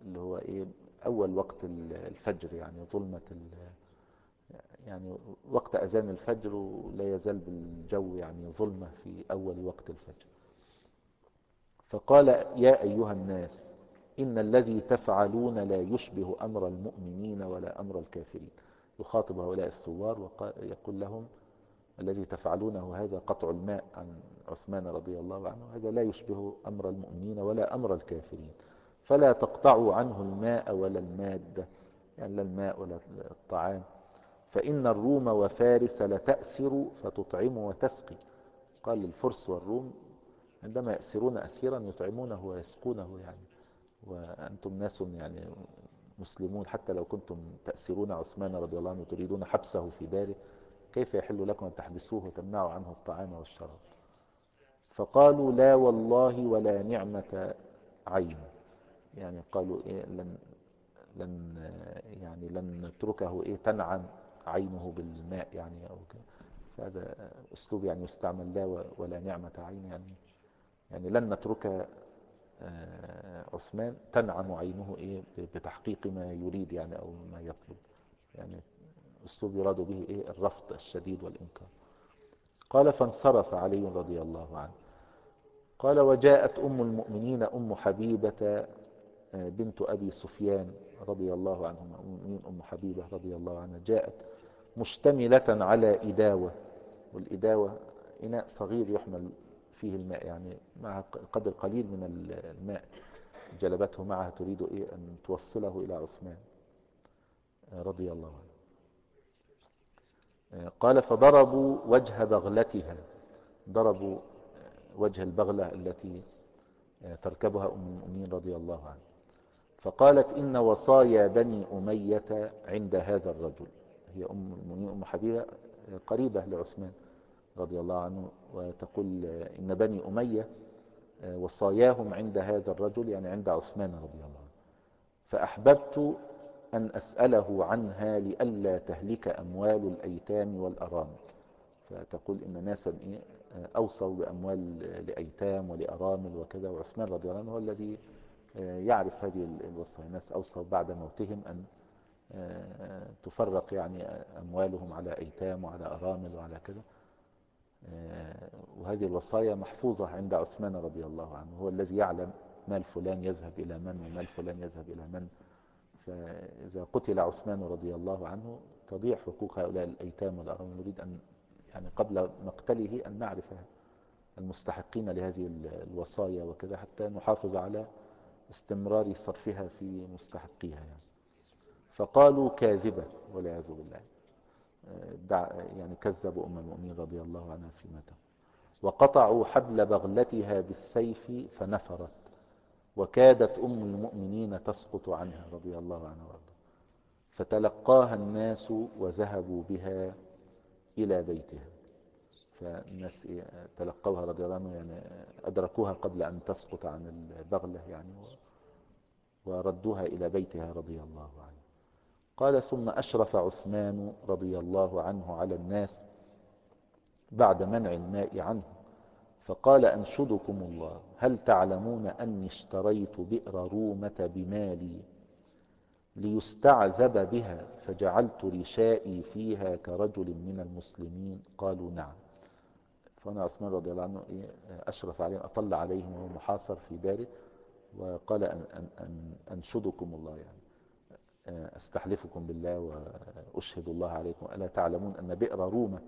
اللي هو ايه اول وقت الفجر، يعني ظلمة ال- يعني وقت اذان الفجر، ولا يزال بالجو يعني ظلمة في اول وقت الفجر. فقال: يا ايها الناس، ان الذي تفعلون لا يشبه امر المؤمنين ولا امر الكافرين. يخاطب هؤلاء الثوار ويقول لهم: الذي تفعلونه هذا قطع الماء عن عثمان رضي الله عنه، هذا لا يشبه أمر المؤمنين ولا أمر الكافرين، فلا تقطعوا عنه الماء ولا المادة، يعني لا الماء ولا الطعام، فإن الروم وفارس لتأسر فتطعم وتسقي. قال: الفرس والروم عندما يأسرون أسيرا يطعمونه ويسقونه، يعني وأنتم ناس يعني مسلمون، حتى لو كنتم تأسرون عثمان رضي الله عنه تريدون حبسه في داره، كيف يحل لكم أن تحبسوه وتمنعوا عنه الطعام والشراب؟ فقالوا: لا والله ولا نعمة عين. يعني قالوا إيه لن, لن يعني لن نتركه إيه تنعم عينه بالماء، يعني أو كده. هذا أسلوب يعني يستعمل لا ولا نعمة عين، يعني يعني لن نترك عثمان تنعم عينه إيه بتحقيق ما يريد، يعني أو ما يطلب، يعني أسلوب يراد به إيه الرفض الشديد والإنكار. قال: فانصرف علي رضي الله عنه. قال: وجاءت أم المؤمنين أم حبيبة بنت أبي سفيان رضي الله عنهما، أم المؤمنين أم حبيبة رضي الله عنها، جاءت مشتملة على إداوة، والإداوة إناء صغير يحمل فيه الماء، يعني مع قدر قليل من الماء جلبته معها، تريد إيه أن توصله إلى عثمان رضي الله عنه. قال: فضربوا وجه بغلتها، ضربوا وجه البغلة التي تركبها أم المؤمنين رضي الله عنه. فقالت: إن وصايا بني أمية عند هذا الرجل. هي أم المؤمنين أم حبيبة قريبة لعثمان رضي الله عنه، وتقول: إن بني أمية وصاياهم عند هذا الرجل، يعني عند عثمان رضي الله عنه، فأحببت أن أسأله عنها لئلا تهلك أموال الأيتام والأرامل. فتقول إن ناسا أوصوا بأموال لأيتام ولأرامل وكذا، وعثمان رضي الله عنه هو الذي يعرف هذه الوصايا. الناس أوصوا بعد موتهم أن تفرق يعني أموالهم على أيتام وعلى أرامل وعلى كذا، وهذه الوصايا محفوظة عند عثمان رضي الله عنه، هو الذي يعلم مال فلان يذهب إلى من ومال فلان يذهب إلى من. فإذا قتل عثمان رضي الله عنه تضيع حقوق هؤلاء الأيتام والأرامل. نريد أن يعني قبل مقتله أن نعرف المستحقين لهذه الوصايا وكذا، حتى نحافظ على استمرار صرفها في مستحقيها يعني. فقالوا: كاذبة والعياذ بالله، يعني كذبوا أم المؤمنين رضي الله عنها فيما تم. وقطعوا حبل بغلتها بالسيف فنفرت، وكادت أم المؤمنين تسقط عنها رضي الله عنها وارضاها، فتلقاها الناس وذهبوا بها إلى بيتها. فالناس تلقوها رضي الله عنه، يعني أدركوها قبل أن تسقط عن البغلة يعني، وردوها إلى بيتها رضي الله عنه. قال: ثم أشرف عثمان رضي الله عنه على الناس بعد منع الماء عنه، فقال: أنشدكم الله، هل تعلمون أني اشتريت بئر رومة بمالي ليستعذب بها، فجعلت رشائي فيها كرجل من المسلمين؟ قالوا: نعم. فهنا عثمان رضي الله عنه أشرف عليهم، أطل عليهم وهو محاصر في داره، وقال: أن أن أن أنشدكم الله، يعني أستحلفكم بالله وأشهد الله عليكم، ألا تعلمون أن بئر رومة،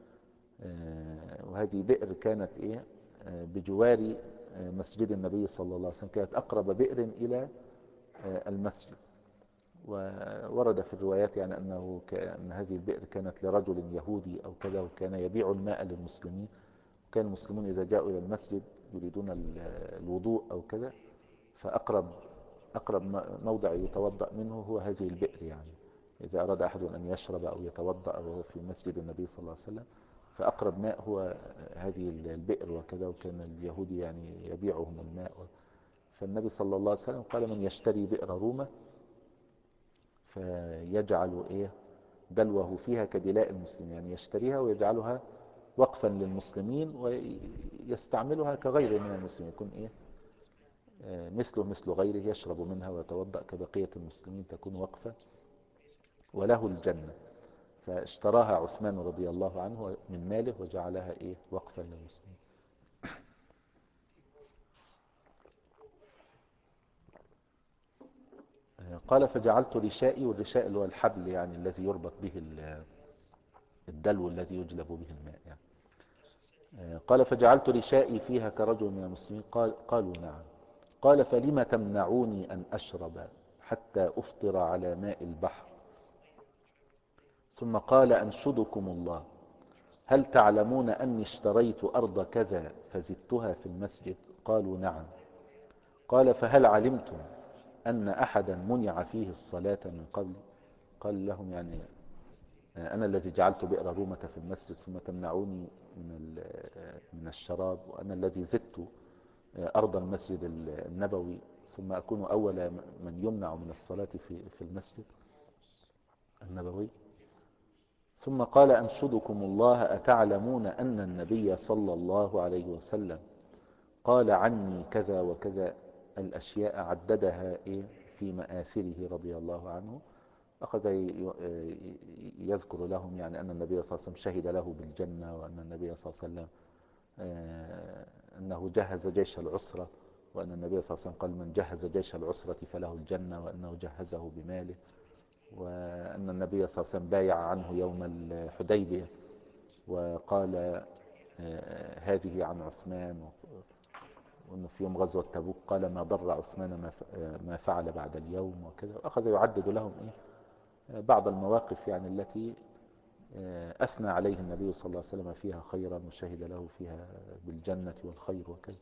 وهذه بئر كانت إيه بجوار مسجد النبي صلى الله عليه وسلم، كانت أقرب بئر إلى المسجد. وورد في الروايات يعني أنه أن هذه البئر كانت لرجل يهودي أو كذا، وكان يبيع الماء للمسلمين. وكان المسلمون إذا جاءوا إلى المسجد يريدون الوضوء أو كذا، فأقرب أقرب موضع يتوضأ منه هو هذه البئر، يعني إذا أراد أحد أن يشرب أو يتوضأ وهو في مسجد النبي صلى الله عليه وسلم، فأقرب ماء هو هذه البئر وكذا. وكان اليهودي يعني يبيعهم الماء. فالنبي صلى الله عليه وسلم قال: من يشتري بئر رومة فيجعل إيه دلوه فيها كدلاء المسلمين، يعني يشتريها ويجعلها وقفا للمسلمين ويستعملها كغيره من المسلمين، يكون إيه مثله مثل غيره يشرب منها ويتوضأ كبقية المسلمين، تكون وقفة وله الجنة. فاشتراها عثمان رضي الله عنه من ماله وجعلها إيه وقفا للمسلمين. قال فجعلت رشائي، والرشاء اللي هو الحبل يعني الذي يربط به الدلو الذي يجلب به الماء يعني. قال فجعلت رشائي فيها كرجل من المسلمين، قال قالوا نعم. قال فلم تمنعوني أن أشرب حتى أفطر على ماء البحر؟ ثم قال أنشدكم الله، هل تعلمون أني اشتريت أرض كذا فزدتها في المسجد؟ قالوا نعم. قال فهل علمتم أن أحدا منع فيه الصلاة من قبل؟ قال لهم يعني أنا الذي جعلت بئر رومة في المسجد ثم تمنعوني من من الشراب، وأنا الذي زدت أرض المسجد النبوي ثم أكون أول من يمنع من الصلاة في في المسجد النبوي. ثم قال أنشدكم الله، أتعلمون أن النبي صلى الله عليه وسلم قال عني كذا وكذا؟ الأشياء عددها إيه في مآثره رضي الله عنه. أخذ يذكر لهم يعني أن النبي صلى الله عليه وسلم شهد له بالجنة، وأن النبي صلى الله عليه وسلم أنه جهز جيش العسرة، وأن النبي صلى الله عليه وسلم قال من جهز جيش العسرة فله الجنة، وأنه جهزه بماله، وأن النبي صلى الله عليه وسلم بايع عنه يوم الحديبية وقال هذه عن عثمان، وأنه في يوم غزوة تبوك قال ما ضر عثمان ما فعل بعد اليوم وكذا. وأخذ يعدد لهم إيه بعض المواقف يعني التي أثنى عليه النبي صلى الله عليه وسلم فيها خيرا وشهد له فيها بالجنة والخير وكذا.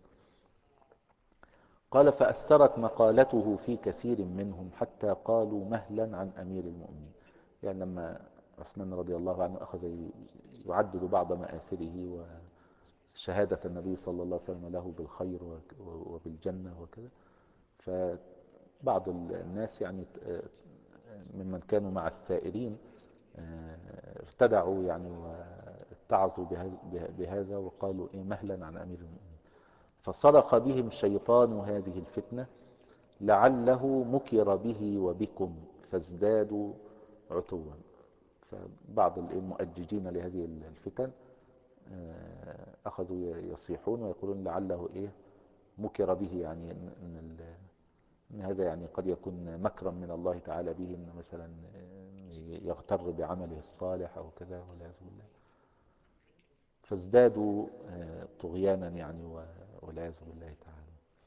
قال فأثرت مقالته في كثير منهم حتى قالوا مهلا عن أمير المؤمنين. يعني لما عثمان رضي الله عنه أخذ يعدد بعض مآثره وشهادة النبي صلى الله عليه وسلم له بالخير وبالجنة وكذا، فبعض الناس يعني ممن كانوا مع الثائرين ارتدعوا يعني واتعظوا بهذا وقالوا إيه مهلا عن أمير المؤمنين. فصرخ بهم شيطان هذه الفتنة لعله مكر به وبكم فازدادوا عتوا. فبعض المؤججين لهذه الفتن أخذوا يصيحون ويقولون لعله إيه مكر به، يعني إن, إن هذا يعني قد يكون مكرا من الله تعالى به، إن مثلا يغتر بعمله الصالح أو كذا والعياذ بالله، فازدادوا طغيانا يعني والعياذ بالله تعالى.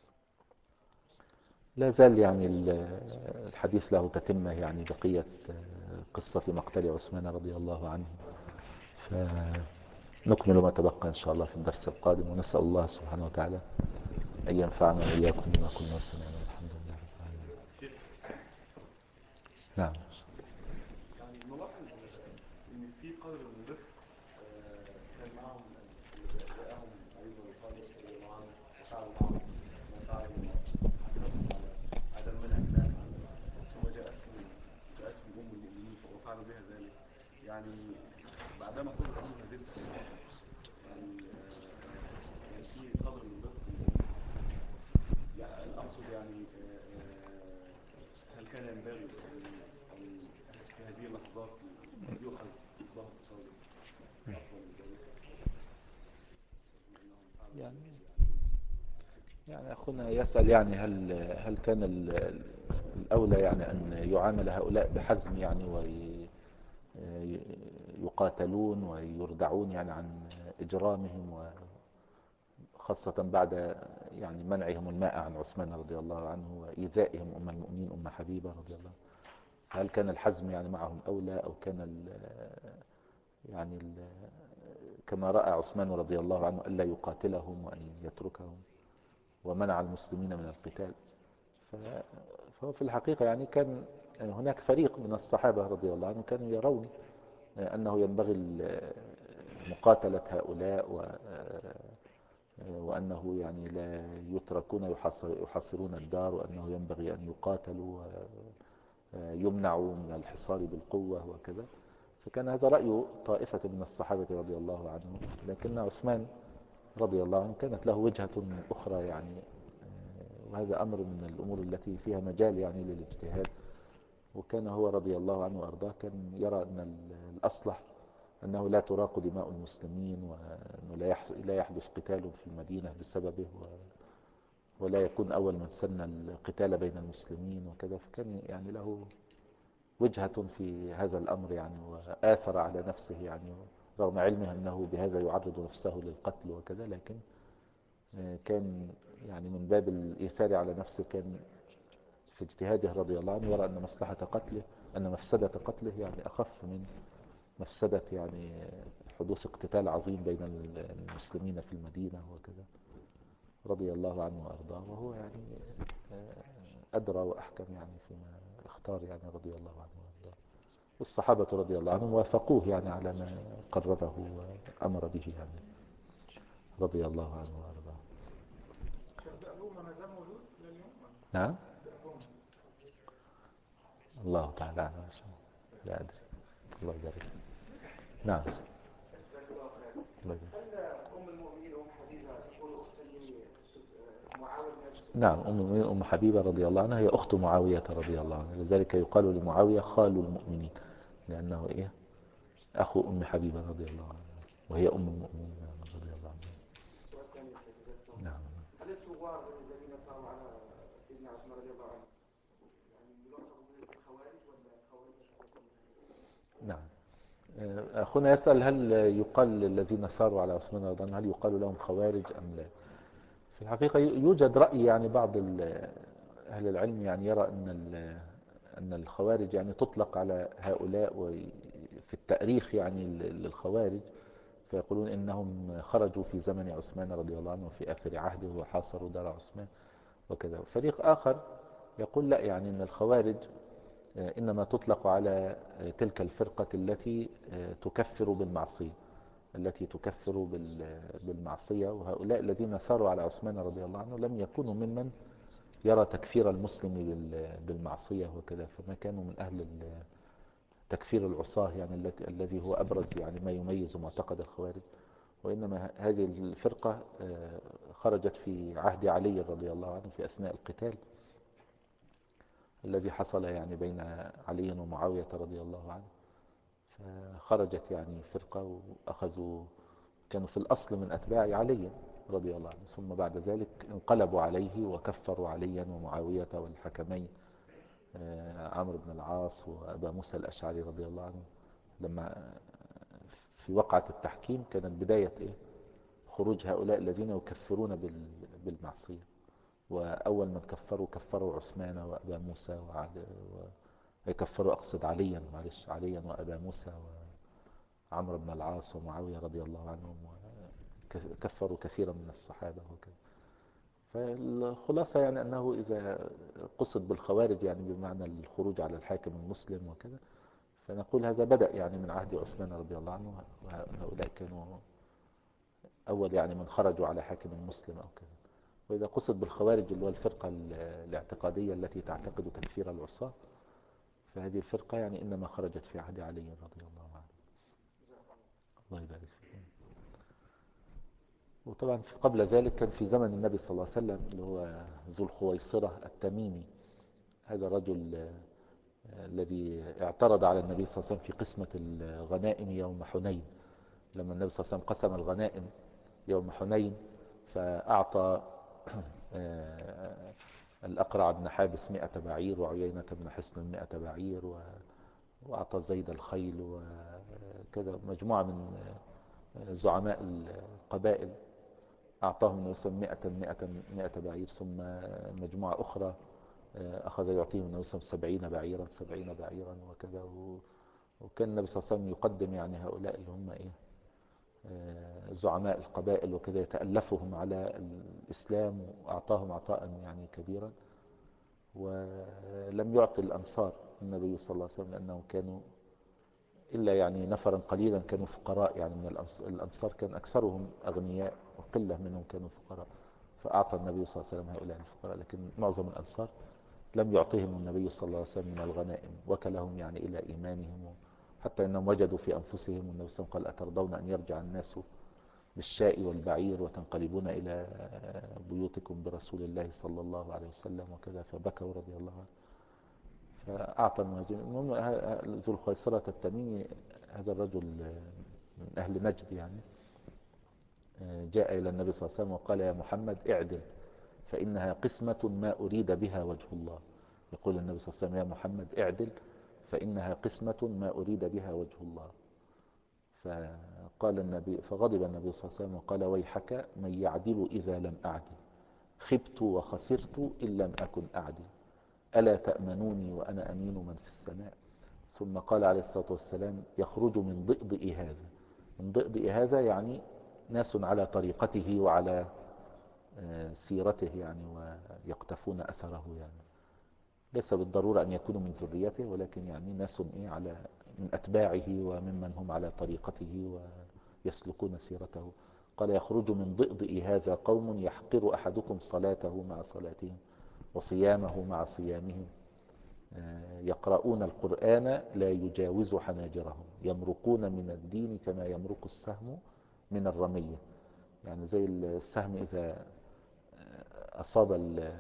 لا زال يعني الحديث له تتمة يعني بقية قصة مقتل عثمان رضي الله عنه، فنكمل ما تبقى إن شاء الله في الدرس القادم، ونسأل الله سبحانه وتعالى أن ينفعنا وإياكم بما كنا سمعنا والحمد لله رب العالمين. نعم. يعني نلاحظ ان في قدر من الرفق كان معهم الذي جاءهم علي بن ابي طالب رضي الله عنه وفعل معهم ما فعل من حثهم على عدم منع الناس عنه، ثم جاءتهم جاءتهم ام المؤمنين وفعلوا بها ذلك. يعني بعدما قضى الامر هذه التصرفات يعني كان في قدر من الرفق منهم. يعني اقصد يعني هل كان ينبغي ان في هذه اللحظات يؤخذ مقدار التصرف أفضل من ذلك؟ يعني يعني أخونا يسأل يعني هل هل كان الأولى يعني أن يعامل هؤلاء بحزم يعني ويقاتلون ويردعون يعني عن إجرامهم، وخاصة بعد يعني منعهم الماء عن عثمان رضي الله عنه وإيذائهم أم المؤمنين أم حبيبة رضي الله عنها؟ هل كان الحزم يعني معهم أولى، أو كان ال يعني ال كما رأى عثمان رضي الله عنه ألا يقاتلهم وأن يتركهم ومنع المسلمين من القتال؟ فهو في الحقيقة يعني كان هناك فريق من الصحابة رضي الله عنهم كانوا يرون أنه ينبغي مقاتلة هؤلاء وأنه يعني لا يتركون يحاصرون الدار، وأنه ينبغي أن يقاتلوا ويمنعوا من الحصار بالقوة وكذا. فكان هذا رأي طائفة من الصحابة رضي الله عنهم، لكن عثمان رضي الله عنه كانت له وجهة أخرى يعني، وهذا أمر من الأمور التي فيها مجال يعني للاجتهاد. وكان هو رضي الله عنه وأرضاه كان يرى أن الأصلح أنه لا تراق دماء المسلمين، وأنه لا لا يحدث قتال في المدينة بسببه، ولا يكون أول من سن القتال بين المسلمين وكذا. فكان يعني له وجهة في هذا الأمر يعني، وآثر على نفسه يعني، رغم علمه أنه بهذا يعرض نفسه للقتل وكذا، لكن كان يعني من باب الإيثار على نفسه كان في اجتهاده رضي الله عنه يرى أن مصلحة قتله، أن مفسدة قتله يعني أخف من مفسدة يعني حدوث اقتتال عظيم بين المسلمين في المدينة وكذا، رضي الله عنه وأرضاه. وهو يعني أدرى وأحكم يعني فيما اختار يعني، رضي الله عنه وأرضاه. والصحابة رضي الله عنهم وافقوه يعني على ما قرره وأمر به يعني، رضي الله عنه وأرضاه. بئرومة ما زال موجود لليوم؟ نعم. بئرومة. الله تعالى أعلم، لا أدري. الله يبارك. نعم. الله يبارك. هل أم المؤمنين أم حبيبة تقول أختا لمعاوية بن أبي سفيان؟ نعم، أم المؤمنين أم حبيبة رضي الله عنها هي أخت معاوية رضي الله عنه، لذلك يقال لمعاوية خال المؤمنين، لأنه إيه أخو أم حبيبة رضي الله عنها، وهي أم المؤمنين رضي الله عنها. نعم. هل الثوار الذين صاروا على سيدنا عثمان رضي الله عنه يعني يلقبوا بالخوارج ولا خوارج؟ نعم. أخونا يسأل هل يقال الذين صاروا على عثمان رضي الله عنه هل يقال لهم خوارج أم لا؟ في الحقيقة يوجد رأي يعني بعض أهل العلم يعني يرى أن أن الخوارج يعني تطلق على هؤلاء، وفي التاريخ يعني للخوارج فيقولون إنهم خرجوا في زمن عثمان رضي الله عنه في آخر عهده وحاصروا دار عثمان وكذا. فريق آخر يقول لا، يعني أن الخوارج إنما تطلق على تلك الفرقة التي تكفر بالمعصية، التي تكفر بالمعصية. وهؤلاء الذين ساروا على عثمان رضي الله عنه لم يكونوا ممن يرى تكفير المسلم بالمعصية وكذا، فما كانوا من أهل تكفير العصاة يعني الذي هو أبرز يعني ما يميز معتقد الخوارج. وإنما هذه الفرقة خرجت في عهد علي رضي الله عنه في أثناء القتال الذي حصل يعني بين علي ومعاوية رضي الله عنه. فخرجت يعني فرقة وأخذوا، كانوا في الأصل من أتباع علي رضي الله عنه، ثم بعد ذلك انقلبوا عليه وكفروا عليا ومعاوية والحكمين عمرو بن العاص وأبا موسى الأشعري رضي الله عنه. لما في وقعة التحكيم كانت بداية إيه؟ خروج هؤلاء الذين يكفرون بالمعصية. وأول من كفروا كفروا عثمان وأبا موسى ويكفروا أقصد عليا معلش عليا وأبا موسى وعمرو بن العاص ومعاوية رضي الله عنهم، وكفروا كثيرا من الصحابة وكذا. فالخلاصة يعني أنه إذا قصد بالخوارج يعني بمعنى الخروج على الحاكم المسلم وكذا، فنقول هذا بدأ يعني من عهد عثمان رضي الله عنه، وهؤلاء كانوا أول يعني من خرجوا على حاكم المسلم أو كذا. وإذا قصد بالخوارج اللي هو الفرقة الاعتقادية التي تعتقد تكفير العصاة، فهذه الفرقة يعني إنما خرجت في عهد علي رضي الله عنه. الله يبارك فيكم. وطبعا قبل ذلك كان في زمن النبي صلى الله عليه وسلم اللي هو ذو الخويصرة التميمي، هذا الرجل الذي اعترض على النبي صلى الله عليه وسلم في قسمة الغنائم يوم حنين. لما النبي صلى الله عليه وسلم قسم الغنائم يوم حنين فأعطى الأقرع بن حابس مئة بعير، وعيينة بن حصن مئة بعير، وأعطى زيد الخيل وكذا. مجموعة من زعماء القبائل أعطاهم النبي صلى الله عليه وسلم مئة مئة بعير، ثم مجموعة أخرى أخذ يعطيهم النبي صلى الله عليه وسلم سبعين بعيرا سبعين بعيرا وكذا. وكان النبي صلى الله عليه وسلم يقدم يعني هؤلاء اللي هم إيه زعماء القبائل وكذا، يتألفهم على الإسلام، وأعطاهم عطاء يعني كبيرا. ولم يعطي الأنصار النبي صلى الله عليه وسلم لأنهم كانوا إلا يعني نفرا قليلا كانوا فقراء، يعني من الأنصار كان أكثرهم أغنياء وقلة منهم كانوا فقراء، فأعطى النبي صلى الله عليه وسلم هؤلاء الفقراء. لكن معظم الأنصار لم يعطيهم النبي صلى الله عليه وسلم من الغنائم، وكلهم يعني إلى إيمانهم، حتى أنهم وجدوا في أنفسهم، والنبي صلى الله عليه وسلم قال أترضون أن يرجع الناس بالشاء والبعير وتنقلبون إلى بيوتكم برسول الله صلى الله عليه وسلم وكذا، فبكوا رضي الله عنه. فأعطى المهاجرين. المهم ذو الخيصرة التميمي هذا الرجل من أهل نجد يعني، جاء إلى النبي صلى الله عليه وسلم وقال: يا محمد اعدل فإنها قسمة ما أريد بها وجه الله. يقول النبي صلى الله عليه وسلم: يا محمد اعدل فإنها قسمة ما أريد بها وجه الله. فقال النبي فغضب النبي صلى الله عليه وسلم وقال: ويحك من يعدل إذا لم أعدل، خبت وخسرت إن لم أكن أعدل، ألا تأمنوني وأنا أمين من في السماء. ثم قال عليه الصلاة والسلام: يخرج من ضئضئ هذا. من ضئضئ هذا يعني ناس على طريقته وعلى سيرته يعني، ويقتفون أثره يعني، ليس بالضرورة أن يكونوا من ذريته، ولكن يعني ناس إيه على من أتباعه وممن هم على طريقته ويسلكون سيرته. قال: يخرج من ضئضئ هذا قوم يحقر أحدكم صلاته مع صلاتهم وصيامه مع صيامهم، يقرؤون القرآن لا يجاوز حناجرهم، يمرقون من الدين كما يمرق السهم من الرمية. يعني زي السهم إذا أصاب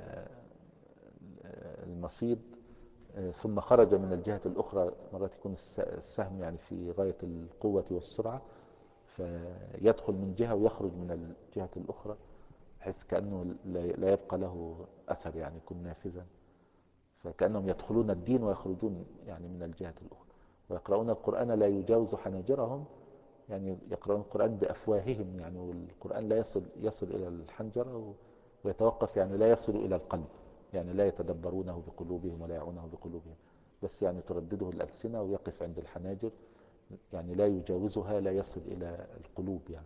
المصيد ثم خرج من الجهة الأخرى، مرات يكون السهم يعني في غاية القوة والسرعة، فيدخل من جهة ويخرج من الجهة الأخرى، بحيث كأنه لا يبقى له أثر يعني، يكون نافذا. فكأنهم يدخلون الدين ويخرجون يعني من الجهة الأخرى. ويقرؤون القرآن لا يجاوز حناجرهم، يعني يقرؤون القرآن بأفواههم يعني، والقرآن لا يصل يصل إلى الحنجرة ويتوقف، يعني لا يصل إلى القلب، يعني لا يتدبرونه بقلوبهم ولا يعونه بقلوبهم، بس يعني تردده الألسنة ويقف عند الحناجر، يعني لا يجاوزها، لا يصل إلى القلوب يعني.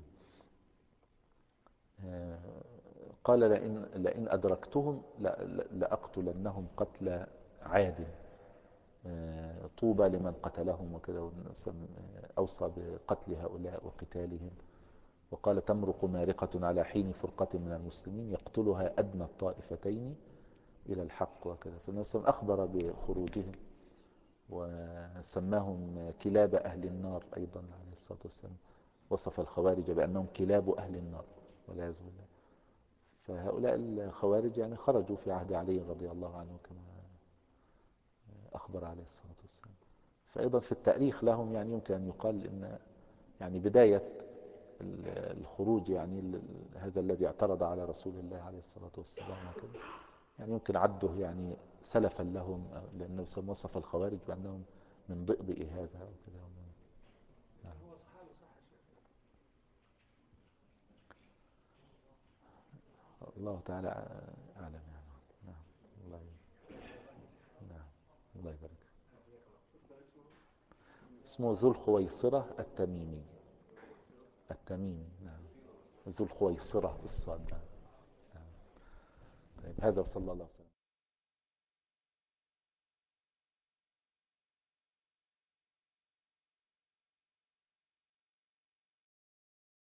قال: لئن, لئن أدركتهم لأقتلنهم قتل عاد، طوبى لمن قتلهم وكذا، أوصى بقتل هؤلاء وقتالهم. وقال: تمرق مارقة على حين فرقة من المسلمين يقتلها أدنى الطائفتين إلى الحق وكذا. فالنبي أخبر بخروجهم وسماهم كلاب أهل النار أيضا عليه الصلاة والسلام، وصف الخوارج بأنهم كلاب أهل النار والعياذ بالله. فهؤلاء الخوارج يعني خرجوا في عهد علي رضي الله عنه كما أخبر عليه الصلاة والسلام. فأيضا في التاريخ لهم يعني يمكن أن يقال إن يعني بداية الخروج يعني هذا الذي اعترض على رسول الله عليه الصلاة والسلام وكذا، يعني يمكن عده يعني سلفا لهم، لأن النبي صلى الله عليه وسلم وصف الخوارج بأنهم من ضئضئ هذا وكذا. نعم. الله تعالى أعلم يعني. نعم. الله نعم. الله يبارك. اسمه ذو الخويصرة التميمي. التميمي نعم. ذو الخويصرة بالصاد. نعم. طيب هذا صلى الله عليه وسلم.